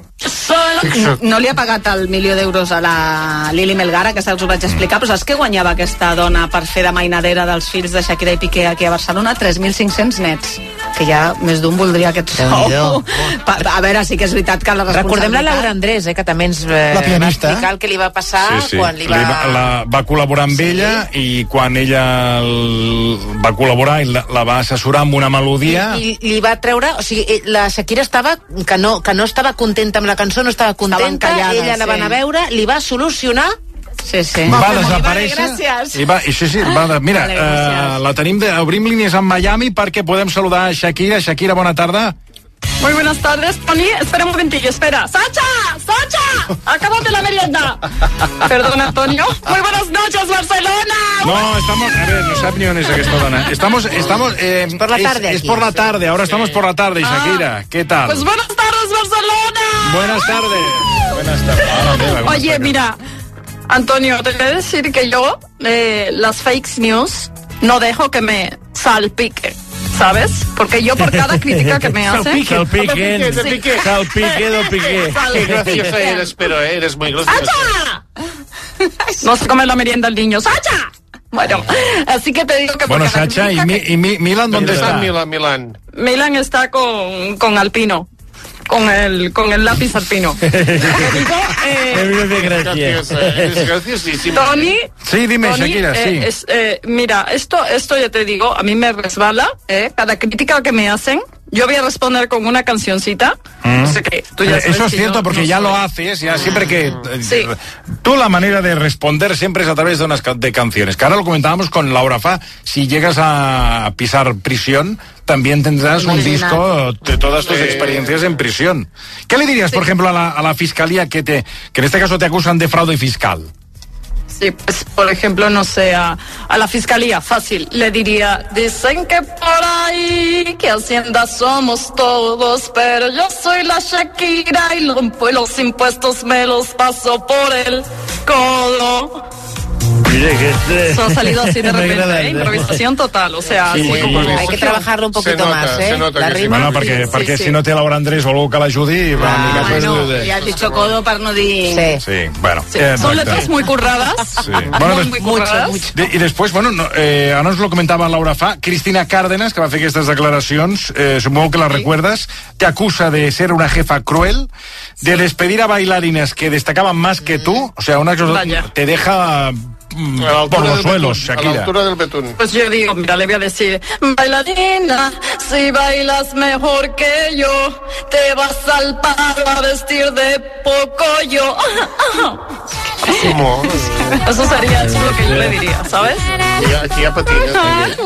No, no li ha pagat el milió d'euros a la Lili Melgara, que us ho vaig explicar, però saps què guanyava aquesta dona per fer de mainadera dels fills de Shakira i Piqué aquí a Barcelona? tres mil cinc-cents nets, que ja més d'un voldria aquest sou. A veure, sí que és veritat que la responsabilitat... Recordem la Laura Andrés, eh, que també ens eh, va explicar el que li va passar Sí, sí. quan li va... Li va, la, va col·laborar amb sí. ella i quan ella el, va col·laborar i la, la va assessorar amb una melodia... I, i li va treure... O sigui, la Shakira estava... Que no, que no estava contenta amb la cançó, no estava contenta, encallada, ella la va sí. anar a veure, li va solucionar... Sí, sí. Va, va desaparèixer gràcies. i va, i sí, sí, va de, mira, Vale, uh, la tenim de, obrim línies amb Miami perquè podem saludar a Shakira. Shakira, bona tarda. Muy buenas tardes, Tony. Espera un momentillo, espera. ¡Sacha! ¡Sacha! ¡Acábate la merienda! Perdón, Antonio. Muy buenas noches, Barcelona. No, estamos, a ver, no sabe ni dónde es esta dona. Estamos, estamos, eh, por la tarde es, es aquí. por la tarde, ahora estamos por la tarde, Shakira. Ah, ¿Qué tal? Pues buenas tardes, Barcelona. Buenas tardes. Buenas tardes. Ah, mira, buenas Oye, tardes. mira, Antonio, te voy a decir que yo eh, las fake news no dejo que me salpique, ¿sabes? Porque yo por cada crítica que me hacen... Salpiquen, Sí. salpique, do piqué. Qué graciosa eres, pero eres muy graciosa. ¡Sacha! No se come la merienda el niño. ¡Sacha! Bueno, así que te digo que... por Bueno, cada Sacha, ¿y, crítica Mi, y Mi- Milan dónde está? Milan, Milan. Milan está con, con Alpino, con el, con el lápiz alpino. Te digo, eh, Graciosa, eres graciosísima. Tony, Sí, dime, Tony, Shakira, eh, sí. es, eh, mira, esto, esto ya te digo, a mí me resbala, eh, cada crítica que me hacen, yo voy a responder con una cancioncita. Mm. No sé qué, tú ya Eh, sabes Eso es que cierto yo porque no ya soy- lo haces, ya siempre que... eh, Sí. Tú la manera de responder siempre es a través de unas ca- de canciones. Que ahora lo comentábamos con Laura Fa. Si llegas a pisar prisión, también tendrás un Original. disco de todas tus Sí. experiencias en prisión. ¿Qué le dirías, por ejemplo, a la, a la fiscalía que te que en este caso te acusan de fraude fiscal? Sí, pues, por ejemplo, no sé, a, a la fiscalía, fácil, le diría, dicen que por ahí, que Hacienda somos todos, pero yo soy la Shakira y los, pues, los impuestos me los paso por el codo. Eso ha salido así de repente, ¿eh? Improvisación total, o sea, Sí, así sí, como... sí. Hay que trabajarlo un poquito Se nota, más, ¿eh? se nota la que sí. rima. Bueno, perquè, sí, perquè sí. si no té Laura Andrés o algú que l'ajudi... va una mica, pues, Bueno, de- ja has dicho codo per no dir... Sí. Sí, bueno. Sí, eh, son exacte. letras muy curradas, Sí. Bueno, muy, pues, muy curradas. De, I després, bueno, no, eh, ara nos lo comentava Laura Fa, Cristina Cárdenas, que va fer aquestes declaracions, eh, supongo que la recuerdas, te acusa de ser una jefa cruel, de despedir a bailarinas que destacaban más que tú, o sea, una cosa Vaya. te deja mm, A la altura por los del suelos, betún, a la Shakira. altura del betún. Pues yo digo, mira, le voy a decir, bailarina, si bailas mejor que yo, te vas al paro a vestir de poco yo. ¿Cómo? Eso sería eso lo que yo le diría, ¿sabes? Ya, ya patinas.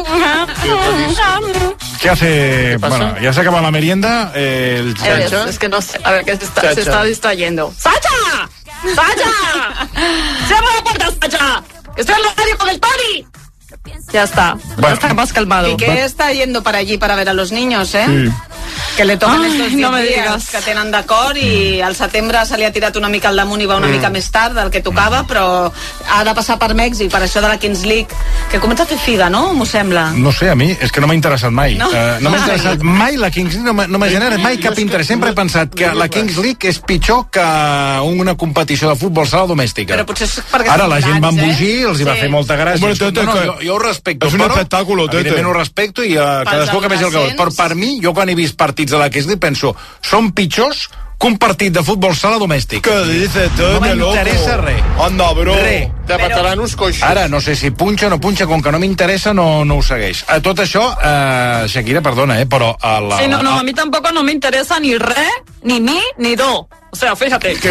¿Qué hace? pasa? Bueno, ya se acaba la merienda. eh, el Es, Sacha. es que no sé, a ver, que se está, Sacha. se está distrayendo. ¡Sacha! ¡Sacha! ¡Cierra la puerta, Sacha! ¡Estoy en la radio con el Tony! Ya está, Bueno. ya está más calmado. ¿Y qué está yendo para allí para ver a los niños, eh? Sí. Que le toquen Ai, estos no me dies digas. que tenen d'acord i al setembre se li ha tirat una mica al damunt i va una Mm. mica més tard del que tocava, però ha de passar per Mèxic, per això de la Kings League, que comença a fer figa, no? M'ho sembla. No sé, a mi és que no m'ha interessat mai. No? Uh, no m'ha interessat mai la Kings League, no m'ha no m'ha generat mai cap interès. Sempre he pensat que la Kings League és pitjor que una competició de futbol sala domèstica. Però potser és perquè Ara són la gent va grans, embogir, eh? els hi va Sí. fer molta gràcia. Hombre, Tete, no, no, que jo, jo ho respecto, és un però, espectacle, Tete. evidentment ho respecto i uh, cadascú que vegi el que vol. Però per mi, jo quan he vist partits de la Kings League penso, són pitjors que un partit de futbol sala domèstic. Què dices, Tete, No m'interessa loco? res. Anda, bro. Re. De veteranos coixos. Ara, no sé si punxa o no punxa, com que no m'interessa, no, no ho segueix. A tot això, eh, Shakira, perdona, eh, però... A la, Sí, no, no, a- a mí tampoco no me interesa ni re, ni mi, ni do. O sea, fíjate. Que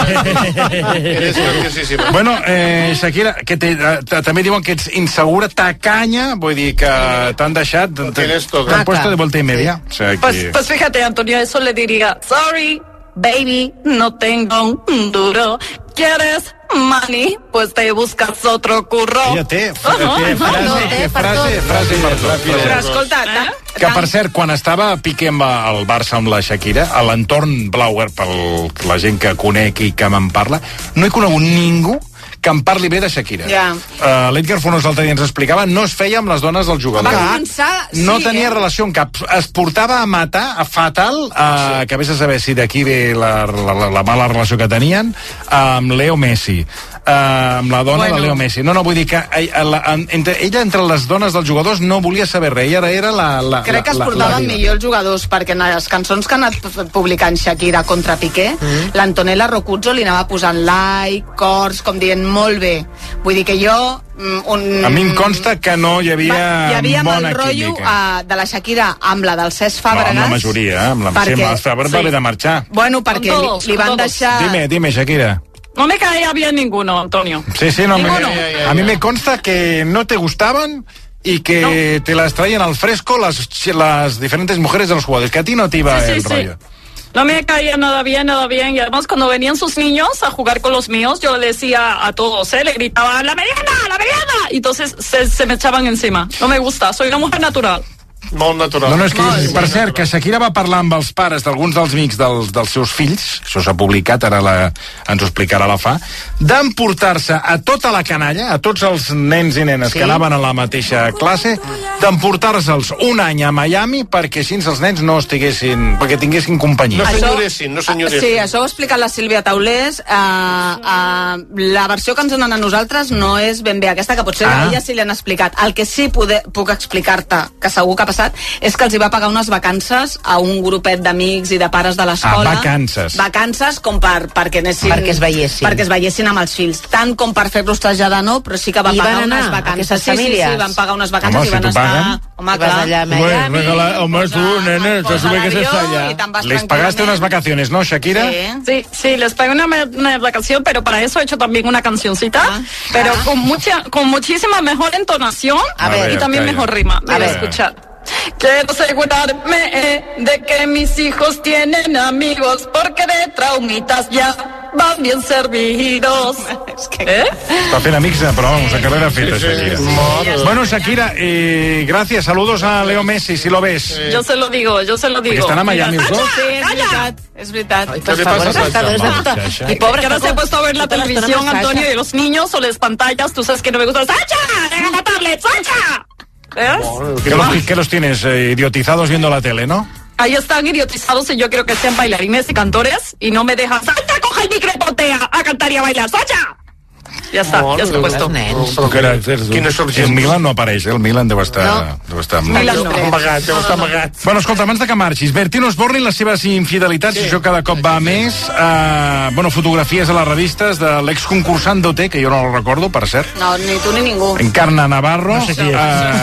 gran. Eres graciosíssima. Bueno, eh, Shakira, que te, eh, també diuen que ets insegura, tacanya, vull dir que t'han deixat... tienes todo. T'han puesto de vuelta y media. O sea, Pues, que... pues fíjate, Antonio, eso le diría, sorry, baby, no tengo un duro. ¿Quieres money? Pues te buscas otro curro. Ella té, té Ajá, frase, ajá. té frase, frase per tot. Però escolta, Eh? Que, per cert, quan estava Piqué amb el Barça amb la Shakira, a l'entorn Blauer, per la gent que conec i que me'n parla, no he conegut ningú que em parli bé de Shakira. Ja. Uh, L'Edgar Fornos l'altre dia ens explicava, no es feia amb les dones del jugador. Va començar... No sí, tenia eh? relació amb cap. Es portava a matar, a fatal, uh, sí. que vés a saber si d'aquí ve la, la, la mala relació que tenien, amb Leo Messi. Uh, amb la dona Bueno. de Leo Messi. No, no, vull dir que ella, la, entre, ella entre les dones dels jugadors no volia saber res. Ella era la... la Crec que es la, portaven la, la, millor els jugadors, perquè en les cançons que ha anat publicant Shakira contra Piqué, mm. l'Antonella Rocuzzo li anava posant like, cors, com dient molt bé. Vull dir que jo... Un... A mi em consta que no hi havia, Va, hi havia bona amb el rotllo química. uh, de la Shakira amb la del Cesc No, Fàbregas. amb la majoria, eh? Amb la perquè- sí, el Fàbregas va sí. haver de marxar. Bueno, perquè Con li, todos, li con van todos. deixar... Dime, dime, Shakira. No me caía bien ninguno, Antonio. Sí, sí, no, me, Ninguno. a mí me consta que no te gustaban y que no. te las traían al fresco las, las diferentes mujeres de los jugadores, que a ti no te iba Sí, sí, el sí. rollo. No me caía nada bien, nada bien. Y además, cuando venían sus niños a jugar con los míos, yo le decía a todos, ¿eh? Le gritaba, ¡la mediana, la mediana! Y entonces se, se me echaban encima. No me gusta, soy una mujer natural. Molt natural. No, no, és que, Molt per natural. cert, que Shakira va parlar amb els pares d'alguns dels amics dels, dels seus fills, això s'ha publicat, ara la, ens ho explicarà la fa, d'emportar-se a tota la canalla, a tots els nens i nenes sí? que anaven a la mateixa classe, d'emportar-se'ls un any a Miami perquè així els nens no estiguessin, perquè tinguessin companyia. No s'enyoressin, no s'enyoressin. Sí, això ho ha explicat la Sílvia Taulés. Uh, uh, la versió que ens donen a nosaltres no és ben bé aquesta, que potser Ah. a ella sí li han explicat. El que sí poder, puc explicar-te, que segur que ha passat, és que els hi va pagar unes vacances a un grupet d'amics i de pares de l'escola. Ah, vacances. Vacances com per, perquè anessin... Perquè es veiessin. Perquè es veiessin amb els fills. Tant com per fer-los traslladar, no, però sí que va I pagar van anar, unes vacances. aquestes Sí, sí, famílies? sí, van pagar unes vacances Home, i si van t'ho estar... paguen. Home, I vas clar. allà a Miami. regala, home, tu, nene, te sube que se está allá. I te'n vas Les pagaste unas vacaciones, ¿no, Shakira? Sí. Sí, sí, les pago una, me- una vacación, pero para eso he hecho también una cancioncita, Ah, pero ah. con mucha, con muchísima mejor entonación A ver, y también calla. mejor rima. A A ver, ver. escuchar. Quiero asegurarme eh, de que mis hijos tienen amigos, porque de traumitas ya van bien servidos. ¿Eh? Está fent amics, però vamos, a carrera feta, Sí, sí. Shakira. Madre. Bueno, Shakira, eh, gracias, saludos a Leo Messi, si lo ves. Yo se lo digo, yo se lo digo. Están a Miami Mira, los dos. Sí, és veritat, és veritat. ¿Qué le pasa a Sacha? Sacha. Y pobre, Que ahora se ha puesto a ver la todas las televisión, zonas, Sacha. Antonio, y los niños o las pantallas, tú sabes que no me gusta. ¡Sacha! ¡Deja la tablet, Sacha! ¿Ves? ¿Qué los, qué los tienes eh, idiotizados viendo la tele, no? Ahí están idiotizados y yo quiero que sean bailarines y cantores y no me dejan. ¡Sacha, coge el micro y ponte a, a cantar y a bailar! ¡Sacha! Ya está, ya está puesto. Però que era, Quines el Milan no apareix, eh? El Milan deu estar... No. Deu estar Milan no. Amagat, deu estar amagat. Bueno, escolta, abans de que marxis, Bertino Osborne i les seves infidelitats, sí. Això cada cop va a més. Uh, bueno, fotografies a les revistes de l'exconcursant d'O T, que jo no el recordo, per cert. No, ni tu ni ningú. Encarna Navarro. No sé qui és.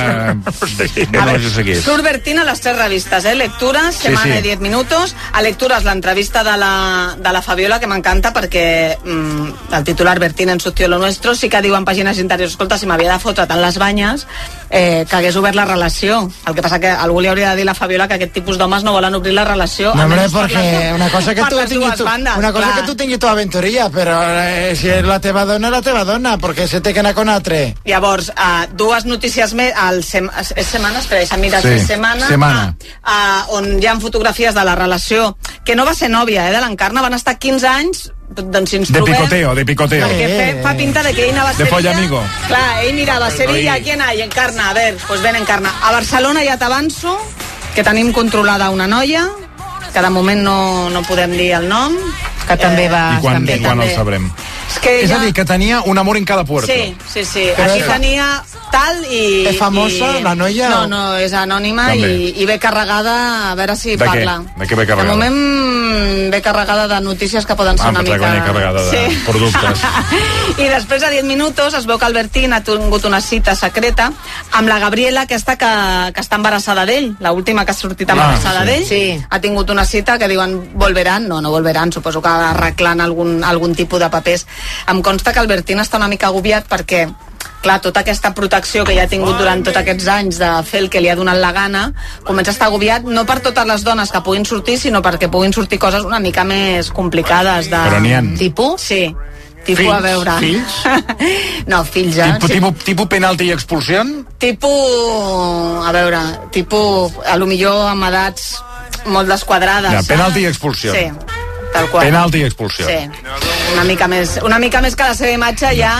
Uh, no, no, jo sé qui és. Surt Bertín a les tres revistes, eh? Lecturas, Sí, Semana sí. y diez minutos. A Lecturas, l'entrevista de la, de la Fabiola, que m'encanta perquè mm, el titular Bertín ensució la Nuestro sí que diu en pàgines interiors, escolta, si m'havia de fotre tant les banyes, eh, que hagués obert la relació. El que passa que algú li hauria de dir a la Fabiola que aquest tipus d'homes no volen obrir la relació. No, hombre, perquè una cosa que tu tinguis tu, bandes, una cosa clar. que tu tinguis tu aventuria, però eh, si és la teva dona, la teva dona, perquè se té que anar con altre. Llavors, uh, dues notícies més, al sem és setmana, espera, deixa'm mirar si Sí, és setmana, setmana. Uh, uh, on hi ha fotografies de la relació, que no va ser nòvia, eh, de l'Encarna, van estar quinze anys, doncs si ens De trobem... picoteo, de picoteo. Perquè fe, fa pinta de que ell anava a De Sevilla. follamigo. Clar, ell mirava Sevilla, ¿quién hay? Encarna, a ver, pues ven Encarna. A Barcelona ja t'avanço que tenim controlada una noia, que de moment no, no podem dir el nom. Que també va... I quan, també, i quan també. el sabrem? És, que És ja... a dir, que tenia un amor en cada puerto. Sí, sí, sí. Però Aquí és- tenia tal i... És famosa, i... la noia, No, o- no, és anònima També. i, i ve carregada, a veure si De què? parla. De què ve carregada? De moment ve carregada de notícies que poden ser Ah, una pensava mica... que venia carregada de productes. I després de diez minuts es veu que Albertín ha tingut una cita secreta amb la Gabriela, aquesta que, que està embarassada d'ell, l'última que ha sortit embarassada sí. d'ell. Sí. Ha tingut una cita que diuen volveran, no, no volveran, suposo que arreglant algun, algun tipus de papers. Em consta que Albertín està una mica agobiat perquè clar, tota aquesta protecció que ja ha tingut durant tots aquests anys de fer el que li ha donat la gana, comença a estar agobiat no per totes les dones que puguin sortir, sinó perquè puguin sortir coses una mica més complicades de... Però n'hi ha. Tipus? Sí. Tipus, Fills? a veure... Fills? No, fills ja... Tipo, sí. tipo, tipo penalti i expulsió? Tipus... A veure, tipus... A lo millor amb edats molt desquadrades. Ja, saps? penalti i expulsió. Sí, tal qual. Penalti i expulsió. Sí, una mica més, una mica més que la seva imatge ja...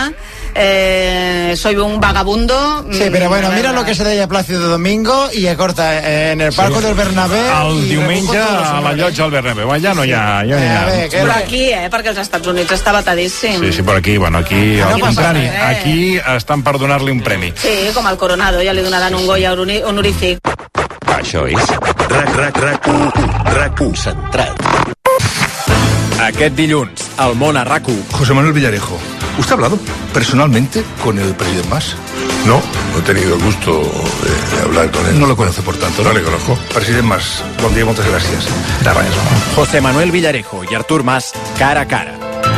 Eh, soy un vagabundo. Sí, pero bueno, mm, mira lo que se deia Plácido Domingo y acorta eh, en el palco Sí. del Bernabéu. El y diumenge rebujo todos los a la honores. llotja al Bernabéu. Ja no hi ha... Ja no hi A ha. ver, que- Però aquí, eh, perquè als Estats Units està batadíssim. Sí, sí, per aquí, bueno, aquí No al passa contrari, res. aquí estan per donar-li un premi. Sí, com el Coronado, ja li donaran un Goya honori- honorífic. Això és RAC, RAC, RAC, RAC concentrat. Aquest dilluns, al món a RAC u. José Manuel Villarejo, ¿usted ha hablado personalmente con el presidente Mas? No, no he tenido el gusto de, de hablar con él. No lo conoce, por tanto. No le conozco. President Mas, bon dia, moltes gràcies. De res. José Manuel Villarejo i Artur Mas, cara a cara.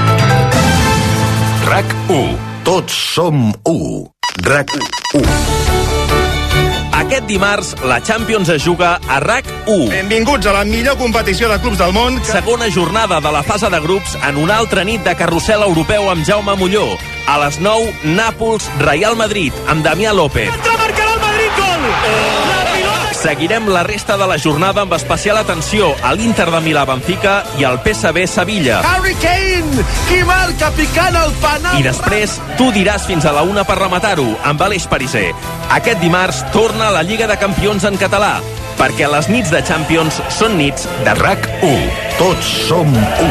RAC u. Tots som u. RAC u. Aquest dimarts, la Champions es juga a RAC u. Benvinguts a la millor competició de clubs del món. Que... Segona jornada de la fase de grups en una altra nit de carrusel europeu amb Jaume Molló. A les nou, Nàpols, Real Madrid, amb Damià López. Marcarà el Madrid gol! La pilota... Seguirem la resta de la jornada amb especial atenció a l'Inter de Milà-Benfica i al P S V Sevilla. Harry Kane, qui marca picant el penal. I després, tu diràs fins a la una per rematar-ho, amb Aleix Pariser. Aquest dimarts torna la Lliga de Campions en català, perquè les nits de Champions són nits de RAC u. Tots som u.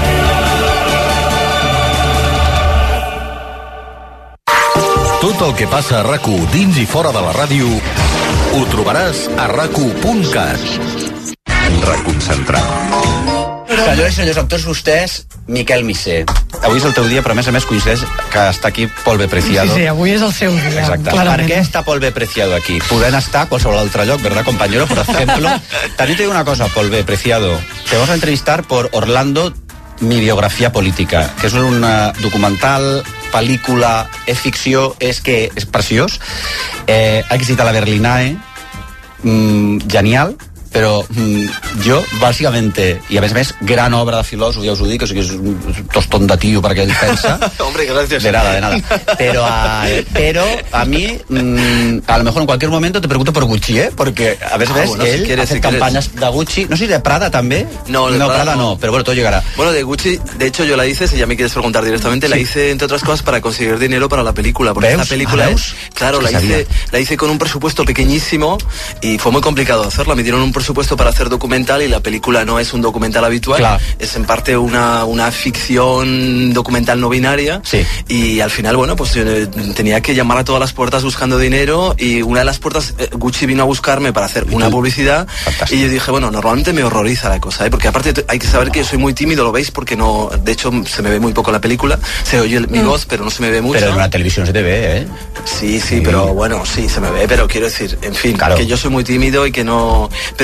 Tot el que passa a RAC u dins i fora de la ràdio ho trobaràs a rac u punt cat. Reconcentrat. Senyores i senyors actors, vostès, Miquel Missé. Avui és el teu dia, però a més a més coincideix que està aquí Pol B. Preciado. Sí, sí, avui és el seu dia. Exacte. Clarament. Per què està Pol B. Preciado aquí? Podent estar a qualsevol altre lloc, ¿verdad, compañero? Por ejemplo, también te digo una cosa, Pol B. Preciado. Te vamos a entrevistar por Orlando, mi biografia política, que és un uh, documental, pel·lícula, és ficció, és que és preciós. Eh, ha existit a la Berlinae, mm, genial, però mm, jo, bàsicamente, i a més a més, gran obra de filòsof, ja us ho dic, o sigui, és un tostón de tio perquè ell pensa. Hombre, gracias. De nada, de nada. Pero a, pero a mí, mmm, a lo mejor en cualquier momento te pregunto por Gucci, ¿eh? Porque a veces Ah, ves, bueno, si él quieres, hace si quieres. campañas de Gucci, no sé si de Prada también. No, de no Prada Prada no. no. pero bueno, todo llegará. Bueno, de Gucci, de hecho yo la hice, si ya me quieres preguntar directamente, la Sí. hice entre otras cosas para conseguir dinero para la película, porque ¿Veus? esta película Ah, es, ¿veus? claro, Es la que hice, sabía. la hice con un presupuesto pequeñísimo y fue muy complicado hacerla. Me dieron un presupuesto para hacer documental y la película no es un documental habitual, Claro. es en parte una, una ficción documental no binaria. Sí. Y al final, bueno, pues eh, tenía que llamar a todas las puertas buscando dinero y una de las puertas, eh, Gucci vino a buscarme para hacer una publicidad. Fantástico. Y yo dije, bueno, normalmente me horroriza la cosa, ¿eh? Porque aparte t- hay que saber que yo soy muy tímido, lo veis, porque no, de hecho se me ve muy poco la película, se oye el- mi Mm. voz, pero no se me ve mucho. Pero en la televisión se te ve, ¿eh? Sí, sí, pero bueno, sí, se me ve, pero quiero decir, en fin, Claro. que yo soy muy tímido y que no... Pero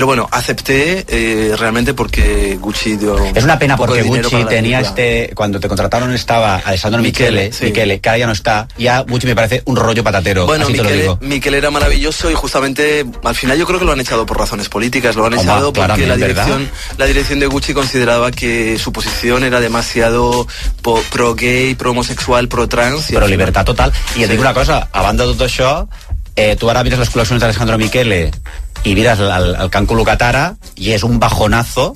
Pero bueno, acepté eh, realmente porque Gucci dio... Es una pena porque Gucci tenía este... Cuando te contrataron estaba Alessandro Michele, sí. Michele, que ahora ya no está. Ya Gucci me parece un rollo patatero, bueno, así Michele, te lo digo. Michele era maravilloso y justamente al final yo creo que lo han echado por razones políticas, lo han Oma, echado porque la dirección, ¿verdad? la dirección de Gucci consideraba que su posición era demasiado po- pro-gay, pro-homosexual, pro-trans. Però libertad total. I et dic una cosa, a banda de tot això, eh, tu ara mires les col·leccions d'Alessandro Michele i mires el, el, el que han col·locat ara i és un bajonazo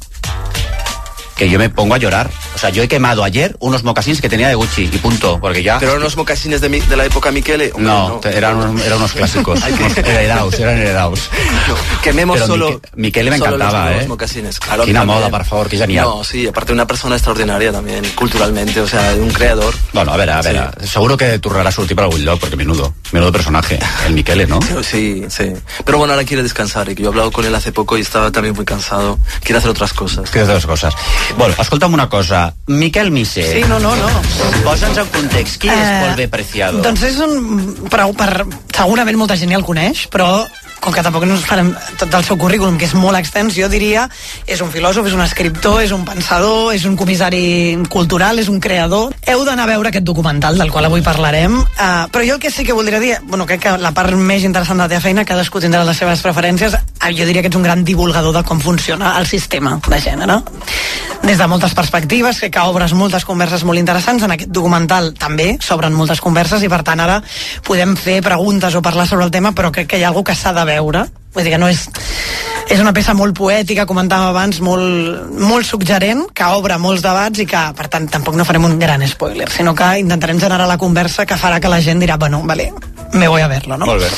que yo me pongo a llorar. O sea, yo he quemado ayer unos mocasines que tenía de Gucci y punto, porque ya... ¿Pero eran unos mocasines de, mi, de la época Michele? Hombre, no, no, eran, unos, eran unos clásicos, unos heredados, eran heredados. No, quememos Pero solo... Mique, Michele me solo encantaba, los ¿eh? mocasines. Claro, Quina también. moda, por favor, que genial. No, sí, aparte una persona extraordinaria también, culturalmente, o sea, un creador. Bueno, a ver, a ver, sí. Seguro que tornarà a sortir per algun lloc, porque menudo, menudo personaje, el Michele, ¿no? Sí, sí. Pero bueno, ahora quiere descansar, y que yo he hablado con él hace poco y estaba también muy cansado. Quiere hacer otras cosas. Quiere hacer otras cosas. Bueno, escolta'm una cosa. Miquel Misé. Sí, no, no, no. Posa'ns en context. Qui eh, és Pol B. Preciado? Doncs és un... Per, per, segurament molta gent ja el coneix, però com que tampoc no ens farem tot el seu currículum, que és molt extens, jo diria, és un filòsof, és un escriptor, és un pensador, és un comissari cultural, és un creador. Heu d'anar a veure aquest documental, del qual avui parlarem, uh, però jo el que sí que voldria dir, bueno, crec que la part més interessant de la teva feina, cadascú tindrà les seves preferències, uh, jo diria que ets un gran divulgador de com funciona el sistema de gènere. Des de moltes perspectives, crec que obres moltes converses molt interessants, en aquest documental també s'obren moltes converses i per tant ara podem fer preguntes o parlar sobre el tema, però crec que hi ha alguna que s'ha de veure, vull dir que no és és una peça molt poètica, comentàvem abans, molt, molt suggerent, que obre molts debats i que, per tant, tampoc no farem un gran spoiler, sinó que intentarem generar la conversa que farà que la gent dirà, bueno, vale, me voy a verlo, no? Molt bé.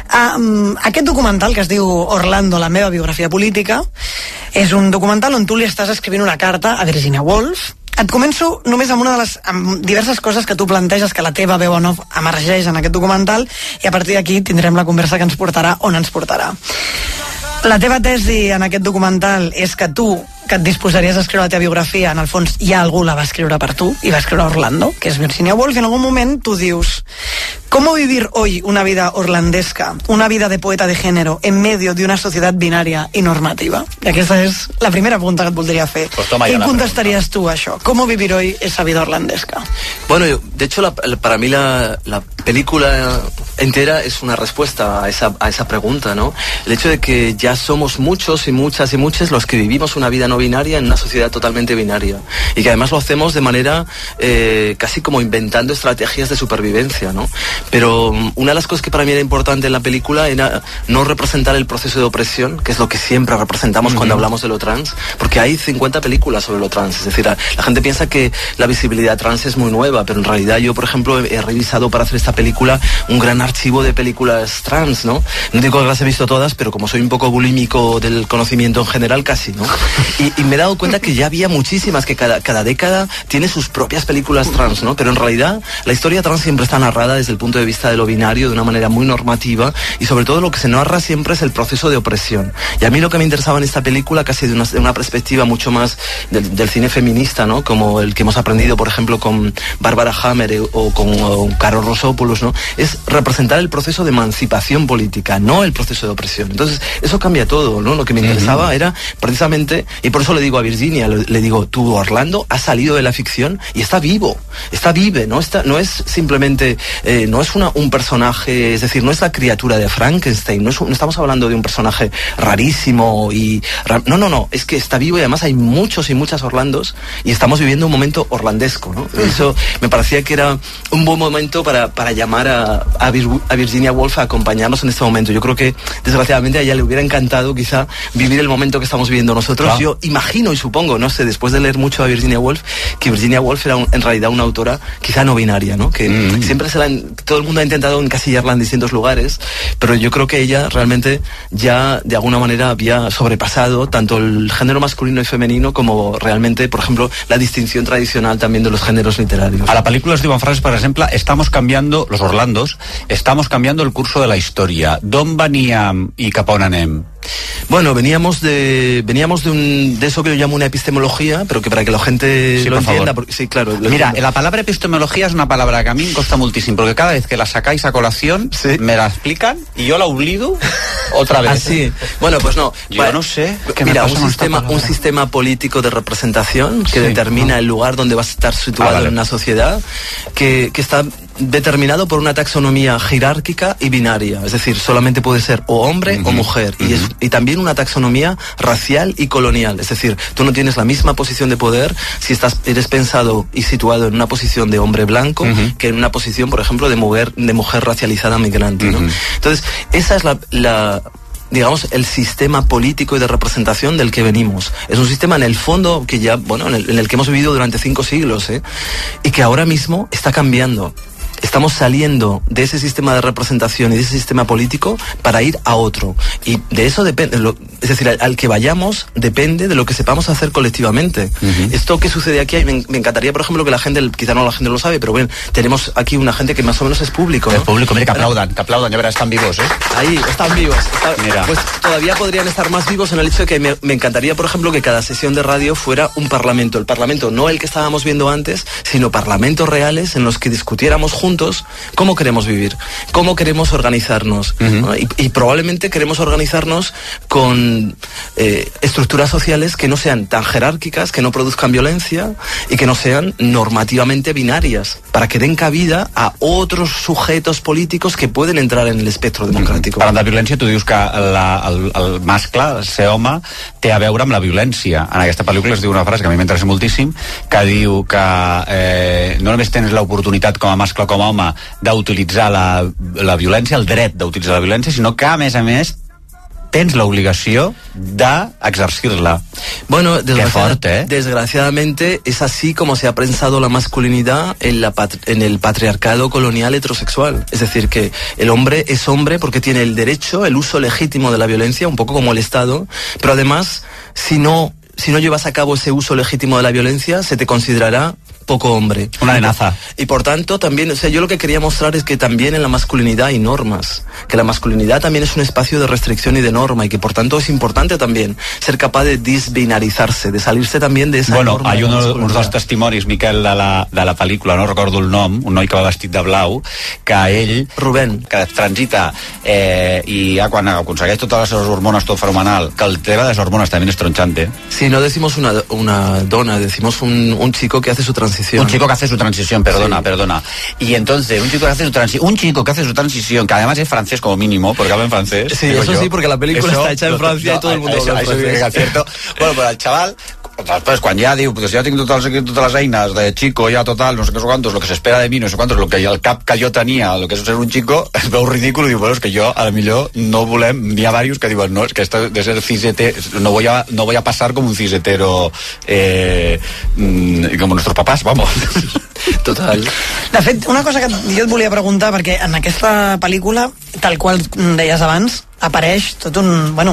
Um, aquest documental, que es diu Orlando, la meva biografia política, és un documental on tu li estàs escrivint una carta a Virginia Woolf. Et començo només amb una de les amb diverses coses que tu planteges, que la teva veu en off emergeix en aquest documental, i a partir d'aquí tindrem la conversa que ens portarà on ens portarà. La teva tesi en aquest documental és que tu, que et disposaries a escriure la teva biografia, en el fons ja algú la va escriure per tu, i va escriure Orlando, que és Virginia Woolf, i en algun moment tu dius: ¿cómo vivir hoy una vida orlandesca, una vida de poeta de género, en medio de una sociedad binaria y normativa? I aquesta és la primera pregunta que et voldria fer. Pues toma ¿Qué ya la contestarías tú a això? ¿Cómo vivir hoy esa vida orlandesca? Bueno, yo, de hecho, la, la, para mí la, la película entera es una respuesta a esa, a esa pregunta, ¿no? El hecho de que ya somos muchos y muchas y muchas los que vivimos una vida no binaria en una sociedad totalmente binaria. Y que además lo hacemos de manera eh, casi como inventando estrategias de supervivencia, ¿no? Pero um, una de las cosas que para mí era importante en la película era no representar el proceso de opresión, que es lo que siempre representamos uh-huh. cuando hablamos de lo trans, porque hay cincuenta películas sobre lo trans. Es decir, la, la gente piensa que la visibilidad trans es muy nueva, pero en realidad yo, por ejemplo, he, he revisado para hacer esta película un gran archivo de películas trans, ¿no? No digo que las he visto todas, pero como soy un poco bulímico del conocimiento en general, casi, ¿no? Y, y me he dado cuenta que ya había muchísimas, que cada, cada década tiene sus propias películas trans, ¿no? Pero en realidad la historia trans siempre está narrada desde el punto de vista de lo binario, de una manera muy normativa, y sobre todo lo que se narra siempre es el proceso de opresión. Y a mí lo que me interesaba en esta película, casi de una, de una perspectiva mucho más del, del cine feminista, ¿no? Como el que hemos aprendido, por ejemplo, con Bárbara Hammer o con o Carol Rosopoulos, ¿no? Es representar el proceso de emancipación política, no el proceso de opresión. Entonces, eso cambia todo, ¿no? Lo que me interesaba uh-huh. era precisamente, y por eso le digo a Virginia, le, le digo, tú, Orlando, has salido de la ficción y está vivo, está vive, ¿no? Está, no es simplemente, eh, no es una, un personaje, es decir, no es la criatura de Frankenstein, no, es, no estamos hablando de un personaje rarísimo y... No, no, no, es que está vivo y además hay muchos y muchas Orlandos y estamos viviendo un momento orlandesco, ¿no? Uh-huh. Eso me parecía que era un buen momento para, para llamar a, a, Vir, a Virginia Woolf a acompañarnos en este momento. Yo creo que, desgraciadamente, a ella le hubiera encantado quizá vivir el momento que estamos viviendo nosotros. Claro. Yo imagino y supongo, no sé, después de leer mucho a Virginia Woolf, que Virginia Woolf era un, en realidad una autora quizá no binaria, ¿no? Que mm. siempre se la, todo el mundo ha intentado encasillarla en distintos lugares, pero yo creo que ella realmente ya de alguna manera había sobrepasado tanto el género masculino y femenino como realmente, por ejemplo, la distinción tradicional también de los géneros literarios. A la película es diuen frases, per exemple, estamos cambiando, los Orlandos, estamos cambiando el curso de la historia. D'on veníem i cap a on anem? Bueno, veníamos de veníamos de un de eso que yo llamo una epistemología, pero que para que la gente sí, lo entienda, porque, sí, claro. Mira, entiendo. La palabra epistemología es una palabra que a mí me costa muchísimo, porque cada vez que la sacáis a colación, sí. me la explican y yo la oblido Otra vez. Así. Bueno, pues no. Yo Va, no sé. ¿Qué mira, me pasa un con sistema, esta un sistema político de representación que Sí. determina Ah. el lugar donde vas a estar situado Ah, vale. en una sociedad, que, que está determinado por una taxonomía jerárquica y binaria, es decir, solamente puede ser o hombre Uh-huh. o mujer, y, es, y también una taxonomía racial y colonial, es decir, tú no tienes la misma posición de poder si estás eres pensado y situado en una posición de hombre blanco Uh-huh. que en una posición, por ejemplo, de mujer de mujer racializada migrante, ¿no? Uh-huh. Entonces, esa es la, la digamos, el sistema político y de representación del que venimos. Es un sistema en el fondo que ya, bueno, en el, en el que hemos vivido durante cinco siglos, ¿eh? Y que ahora mismo está cambiando. Estamos saliendo de ese sistema de representación y de ese sistema político para ir a otro. Y de eso depende, lo, es decir, al, al que vayamos depende de lo que sepamos hacer colectivamente. Uh-huh. Esto que sucede aquí, me, me encantaría, por ejemplo, que la gente, quizá no la gente lo sabe, pero bueno, tenemos aquí una gente que más o menos es público, ¿no? El público, mira, que aplaudan, que aplaudan, ya verás, están vivos, ¿eh? Ahí, están vivos. Está- Mira. Pues todavía podrían estar más vivos en el hecho de que me, me encantaría, por ejemplo, que cada sesión de radio fuera un parlamento. El parlamento, no el que estábamos viendo antes, sino parlamentos reales en los que discutiéramos juntos cómo queremos vivir, cómo queremos organizarnos. ¿no? Y, y probablemente queremos organizarnos con eh, estructuras sociales que no sean tan jerárquicas, que no produzcan violencia y que no sean normativamente binarias, para que den cabida a otros sujetos políticos que pueden entrar en el espectro democrático. Parlant de violència, tu dius que la, el, el mascle, ser home, té a veure amb la violència. En aquesta pel·lícula es diu una frase que a mi m'interessa moltíssim, que diu que eh, no només tens l'oportunitat com a mascle, com a home, d'utilitzar la, la violència, el dret d'utilitzar la violència, sinó que, a més a més, tens l'obligació d'exercir-la. Bueno, Qué fuerte, ¿eh? desgraciadamente es así como se ha pensado la masculinidad en, la pat- en el patriarcado colonial heterosexual. Es decir, que el hombre es hombre porque tiene el derecho, el uso legítimo de la violencia, un poco como el Estado, pero además, si no, si no llevas a cabo ese uso legítimo de la violencia, se te considerará poco hombre. Una amenaza. Y por tanto, también, o sea, yo lo que quería mostrar es que también en la masculinidad hay normas, que la masculinidad también es un espacio de restricción y de norma, y que por tanto es importante también ser capaz de desbinarizarse, de salirse también de esa Bueno, norma. hi de ha la un, uns masculinidad. dels testimonis, Miquel, de la, de la pel·lícula, no recordo el nom, un noi que va vestit de blau, que ell, Rubén, que transita eh, i ja quan aconsegueix totes les seves hormones, tot fenomenal, que el tema de les hormones també és tronchante. Sí, no decimos una, una dona, decimos un, un chico que hace su transición. Un chico que hace su transición, perdona, Sí. perdona. Y entonces, un chico que hace su transición, un chico que hace su transición, que además es francés como mínimo, porque habla en francés. Sí, digo eso yo. sí, porque la película está hecha en Francia y todo el mundo eso, habla en eso sí que francés. és cierto. Bueno, però el xaval, després, quan ja diu, pues ja tinc totes, totes les eines de chico, ja total, no sé què, no sé quantos, lo que s'espera de mi, no sé quantos, lo que el cap que jo tenia, lo que és ser un chico, es veu ridícul i diu, bueno, és que jo, a lo millor, no volem, n'hi ha varios que diuen, no, és que esto de ser cishetero, no voy a, no voy a pasar como un cishetero, eh, mm, como nuestros papás, vamos. Total. De fet, una cosa que jo et volia preguntar, perquè en aquesta pel·lícula, tal qual deies abans, apareix tot un, bueno,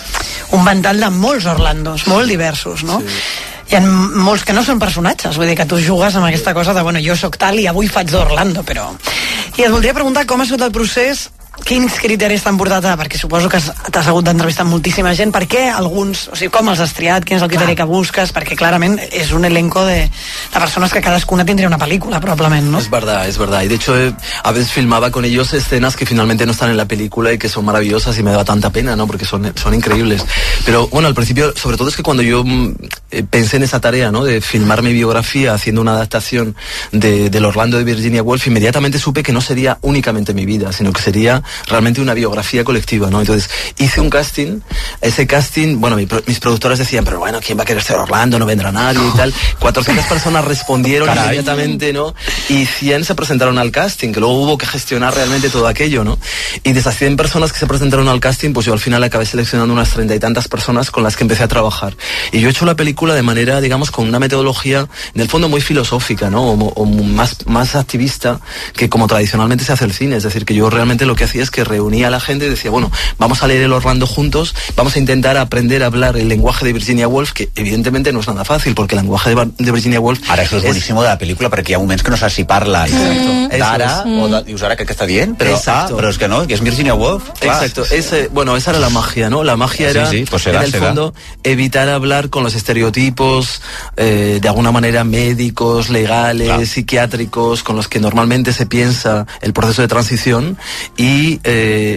un ventall de molts Orlandos, molt diversos, no? Sí. Hi ha molts que no són personatges, vull dir que tu jugues amb aquesta cosa de, bueno, jo sóc tal i avui faig d'Orlando, però... I et voldria preguntar com ha sigut el procés, quins criteris t'han portat a... Perquè suposo que t'has hagut d'entrevistar moltíssima gent. Per què alguns... O sigui, com els has triat? Quin és el criteri que busques? Perquè clarament és un elenco de, de persones que cadascuna tindria una pel·lícula, probablement, ¿no? Es verdad, es verdad. Y de hecho, eh, a veces filmaba con ellos escenas que finalmente no están en la película y que son maravillosas y me daba tanta pena, ¿no? Porque son, son increíbles. Pero bueno, al principio, sobre todo es que cuando yo mm, eh, pensé en esa tarea, ¿no? De filmar mi biografía haciendo una adaptación de, del Orlando de Virginia Woolf, inmediatamente supe que no sería únicamente mi vida, sino que sería realmente una biografía colectiva, ¿no? Entonces hice un casting, ese casting, bueno, mi, mis productores decían, pero bueno, ¿quién va a querer ser Orlando? No vendrá nadie y tal. cuatrocientas personas respondieron Caray. inmediatamente, ¿no? Y cien se presentaron al casting, que luego hubo que gestionar realmente todo aquello, ¿no? Y de esas cien personas que se presentaron al casting, pues yo al final acabé seleccionando unas treinta y tantas personas con las que empecé a trabajar. Y yo he hecho la película de manera, digamos, con una metodología, en el fondo muy filosófica, ¿no? O, o más, más activista que como tradicionalmente se hace el cine. Es decir, que yo realmente lo que hacía es que reunía a la gente y decía, bueno, vamos a leer el Orlando juntos, vamos a intentar aprender a hablar el lenguaje de Virginia Woolf, que evidentemente no es nada fàcil, porque el lenguaje de, de Virginia Woolf... Ara, això és, és boníssim de la pel·lícula, perquè hi ha moments que no saps si parla d'ara, Mm. o de, dius ara que, que està dient, però, ah, però és que no, que és Virginia Woolf. Clar. Exacto, ese, bueno, esa era la magia, ¿no? La magia Sí, era, sí, pues será, en el será. fondo, evitar hablar con los estereotipos, eh, de alguna manera médicos, legales, Claro. psiquiátricos, con los que normalmente se piensa el proceso de transición, y eh,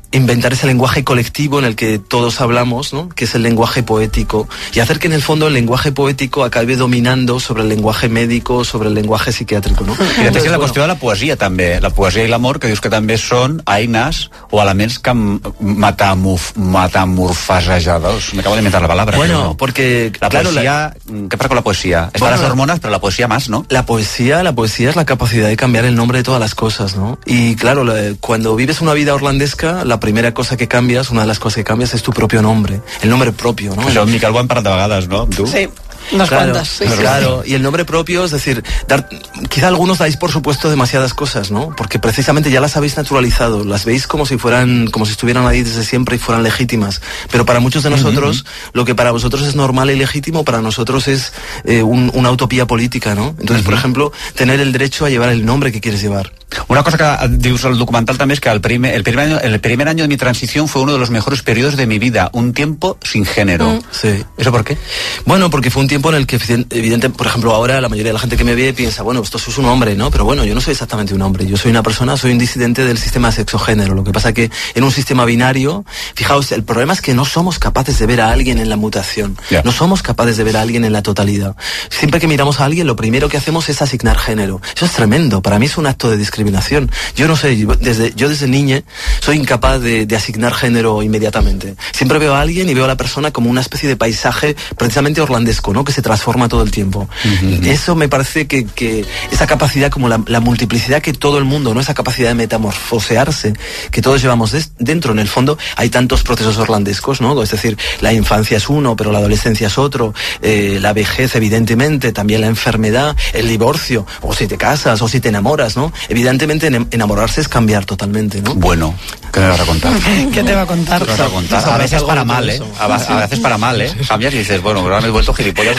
inventar ese lenguaje colectivo en el que todos hablamos, ¿no? Que es el lenguaje poético, y hacer que en el fondo el lenguaje poético acabe dominando sobre el lenguaje médico, sobre el lenguaje psiquiàtrico, no? I després hi ha la qüestió de la poesia, també. La poesia i l'amor, que dius que també són eines o elements que metamorf, metamorfosejadors. Me acabo de inventar la palabra. Bueno, no. porque... La claro, poesía... la... ¿Qué pasa con la poesía? Están bueno, las hormonas, pero la poesía más, ¿no? La poesía, la poesía es la capacidad de cambiar el nombre de todas las cosas, ¿no? Y claro, la, cuando vives una vida orlandesca, la primera cosa que cambias, una de las cosas que cambias es tu propio nombre, el nombre propio, ¿no? Això, el Miquel, ho hem parlat de vegades, no? ¿Tú? Sí. Unas claro, cuantas, sí, claro, sí. Y el nombre propio, es decir, dar, quizá algunos dais por supuesto demasiadas cosas, ¿no? Porque precisamente ya las habéis naturalizado, las veis como si fueran, como si estuvieran ahí desde siempre y fueran legítimas. Pero para muchos de nosotros, uh-huh. lo que para vosotros es normal y legítimo, para nosotros es eh, un, una utopía política, ¿no? Entonces, uh-huh. por ejemplo, tener el derecho a llevar el nombre que quieres llevar. Una cosa que dius al documental també és que el primer, el, primer año, el primer año de mi transición fue uno de los mejores periodos de mi vida, un tiempo sin género. Mm. Sí. ¿Eso por qué? Bueno, porque fue un tiempo en el que, evidente, por ejemplo, ahora la mayoría de la gente que me ve piensa, bueno, esto es un hombre, ¿no? Pero bueno, yo no soy exactamente un hombre, yo soy una persona, soy un disidente del sistema sexo-género. Lo que pasa que en un sistema binario, fijaos, el problema es que no somos capaces de ver a alguien en la mutación, yeah. no somos capaces de ver a alguien en la totalidad. Siempre que miramos a alguien, lo primero que hacemos es asignar género. Eso es tremendo, para mí es un acto de discriminación. Yo no sé, desde, yo desde niña soy incapaz de, de asignar género inmediatamente. Siempre veo a alguien y veo a la persona como una especie de paisaje precisamente orlandesco, ¿no? Que se transforma todo el tiempo. Uh-huh. Eso me parece que, que esa capacidad, como la, la multiplicidad que todo el mundo, ¿no? Esa capacidad de metamorfosearse que todos llevamos des, dentro, en el fondo, hay tantos procesos orlandescos, ¿no? Es decir, la infancia es uno, pero la adolescencia es otro, eh, la vejez, evidentemente, también la enfermedad, el divorcio, o si te casas, o si te enamoras, ¿no? Evidentemente, enamorarse es cambiar totalmente, ¿no? Bueno, ¿qué me vas a contar? ¿Qué te va a contar? ¿Qué me vas a contar? A veces para mal, ¿eh? A, a veces para mal, ¿eh? Cambias y dices, bueno, ahora me he vuelto gilipollas.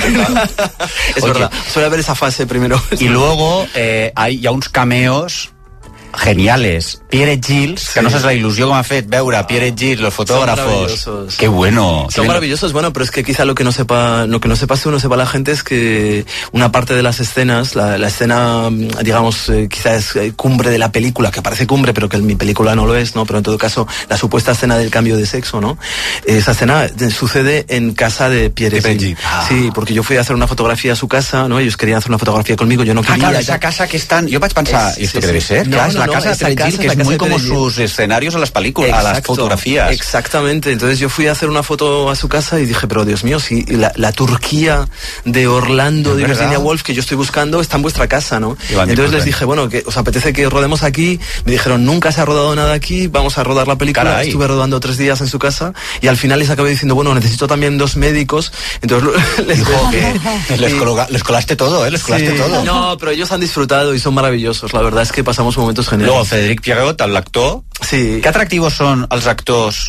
Es Oye, verdad, suele haber esa fase primero. Y luego eh, hay ya uns cameos geniales. Pierre Gilles, sí. que no sabes la ilusión que me ha fet veure Pierre Gilles, los fotógrafos. Qué bueno. Son maravillosos, bueno, pero es que quizá lo que no sepa, lo que no sepa si uno sepa la gente es que una parte de las escenas, la, la escena, digamos, eh, quizá es cumbre de la película, que parece cumbre, pero que en mi película no lo es, ¿no? Pero en todo caso, la supuesta escena del cambio de sexo, ¿no? Esa escena sucede en casa de Pierre Gilles. Ah. Sí, porque yo fui a hacer una fotografía a su casa, ¿no? Ellos querían hacer una fotografía conmigo, yo no quería. Ah, claro, esa casa que están, yo vaig pensar, es, ¿y esto sí, qué debe ser? No, claro, no, la casa no, de Pierre Gilles, que es muy como sus escenarios a las películas, Exacto, a las fotografías. Exactamente, entonces yo fui a hacer una foto a su casa y dije, pero Dios mío, si la, la Turquía de Orlando, de Virginia Woolf, que yo estoy buscando, está en vuestra casa, ¿no? Iván, entonces les dije, bueno, que os apetece que rodemos aquí. Me dijeron, nunca se ha rodado nada aquí, vamos a rodar la película. Caray. Estuve rodando tres días en su casa y al final les acabé diciendo, bueno, necesito también dos médicos. Entonces les dijo que les, coloca, les colaste todo, ¿eh? Les colaste sí, todo. No, pero ellos han disfrutado y son maravillosos. La verdad es que pasamos momentos geniales. Luego Frédéric Pierrot, el actor. Sí. ¿Qué atractivos son els actors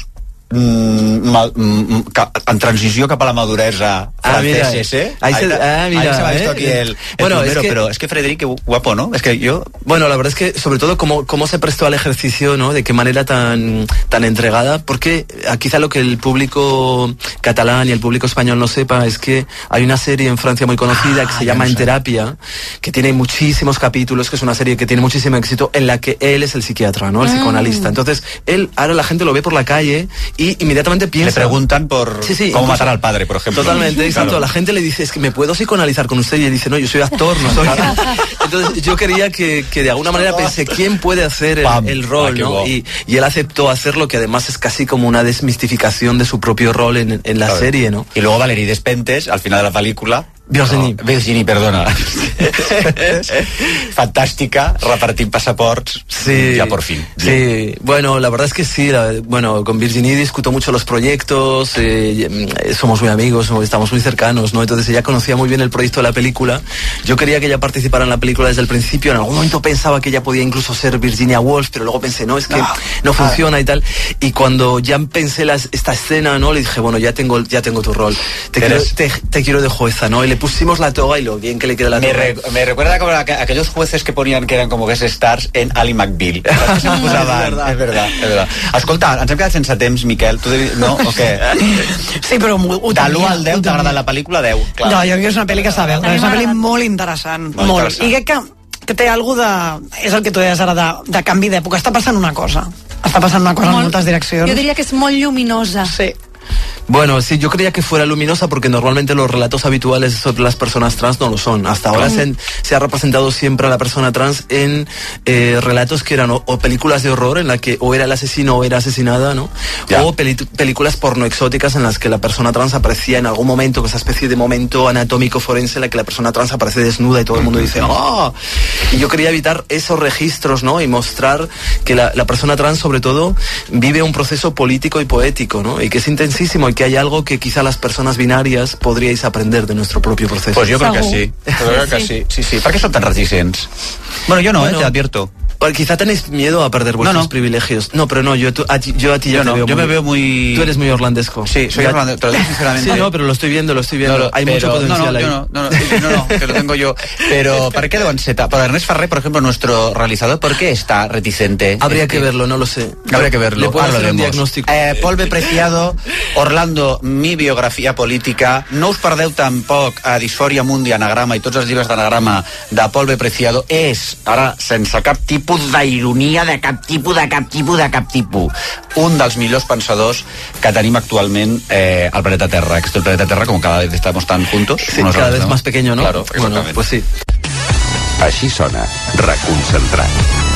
mm, ma, mm, en transició cap a la maduresa franceses, ah, eh? Ahí se, ah, mira, ahí se me ha visto eh, aquí el, el bueno, primero, es que, pero es que Frédéric, guapo, ¿no? Es que yo... Bueno, la verdad es que, sobre todo, cómo, cómo se prestó al ejercicio, ¿no? De qué manera tan, tan entregada, porque quizá lo que el público catalán y el público español no sepa es que hay una serie en Francia muy conocida ah, que se llama no En Terapia, que tiene muchísimos capítulos, que es una serie que tiene muchísimo éxito, en la que él es el psiquiatra, ¿no? El mm. psicoanalista. Entonces, él, ahora la gente lo ve por la calle y inmediatamente piensa... Le preguntan por sí, sí, cómo incluso, matar al padre, por ejemplo. Totalmente, exacto. Claro. La gente le dice, es que me puedo psicoanalizar con usted, y él dice, no, yo soy actor, no soy... Entonces yo quería que, que de alguna manera pensé, ¿quién puede hacer el, el rol? Ah, ¿no? y, y él aceptó hacerlo, que además es casi como una desmistificación de su propio rol en, en la claro. serie, ¿no? Y luego Valérie Despentes, al final de la película... Virginie. No, Virginie, perdona. Fantástica, repartir pasaportes. Sí. Ya por fin. Sí. Bueno, la verdad es que sí. La, bueno, con Virginie discuto mucho los proyectos. Eh, somos muy amigos, estamos muy cercanos, ¿no? Entonces ella conocía muy bien el proyecto de la película. Yo quería que ella participara en la película desde el principio. En algún momento pensaba que ella podía incluso ser Virginia Woolf, pero luego pensé, no, es que no, no funciona y tal. Y cuando ya pensé las, esta escena, ¿no? Le dije, bueno, ya tengo, ya tengo tu rol. Te quiero, te, te quiero de jueza, ¿no? Y le pusimos la toga y lo bien que le queda la me toga. Re, me recuerda como a, a aquellos jueces que ponían que eran como guest stars en Ali McBeal. Es verdad, es verdad, es verdad. Escolta, ens hem quedat sense temps, Miquel. Tu devi... No? O què? Sí, però... De l'u al deu t'ha agradat la pel·lícula? deu. Clar. No, jo crec que és una pel·li que està bé. És una pel·li molt interessant. Molt. molt. I crec que que té alguna de... És el que tu deies ara, de, de canvi d'època. Està passant una cosa. Està passant una cosa Molt, en moltes direccions. Jo diria que és molt lluminosa. Sí. Bueno, sí, yo creía que fuera luminosa porque normalmente los relatos habituales sobre las personas trans no lo son. Hasta ahora se, han- se ha representado siempre a la persona trans en eh, relatos que eran o, o películas de horror en la que o era el asesino o era asesinada, ¿no? O peli- películas porno exóticas en las que la persona trans aparecía en algún momento, que esa especie de momento anatómico forense en la que la persona trans aparece desnuda y todo el mundo dice ¡ah! Y yo quería evitar esos registros, ¿no? Y mostrar que la, la persona trans, sobre todo, vive un proceso político y poético, ¿no? Y que es intensísimo y que hay algo que quizá las personas binarias podríais aprender de nuestro propio proceso. Pues yo creo que sí. Yo creo que sí. Sí, sí. ¿Para qué son tan reticents? Bueno, yo no, Bueno, eh, te advierto. Pues quizá tenéis miedo a perder vuestros No, no. privilegios. No, pero no, yo, tú- a ti, yo a ti ya Yo te no, veo yo muy, me veo muy... Tú eres muy orlandesco. Sí, soy Ya- orlandesco, te lo digo sinceramente. Sí, no, pero lo estoy viendo, lo estoy viendo. No, lo- Hay pero- mucho potencial no, no, ahí. yo no, no, no, no, no, que lo tengo yo. Pero, ¿para qué deuen ser? ta- Para Ernest Farré, por ejemplo, nuestro realizador, ¿por qué está reticente? Habría Este- que verlo, no lo sé. Habría que verlo. Le puedo Ahora hacer lo un vemos. diagnóstico. Eh, Pol B. Preciado, Orlando, mi biografia política. No us perdeu tampoc a Disfòria Mundi, Anagrama i tots els llibres d'anagrama de Pol B. Preciado. És, ara, sense cap tipus d'ironia, de cap tipus, de cap tipus, de cap tipus, un dels millors pensadors que tenim actualment eh, al planeta Terra. Que el planeta Terra, com cada vez estamos tan juntos. Sí, unos cada a los vez demás. más pequeño, ¿no? Claro, Bueno, exactamente. pues sí. Així sona RAC concentrat.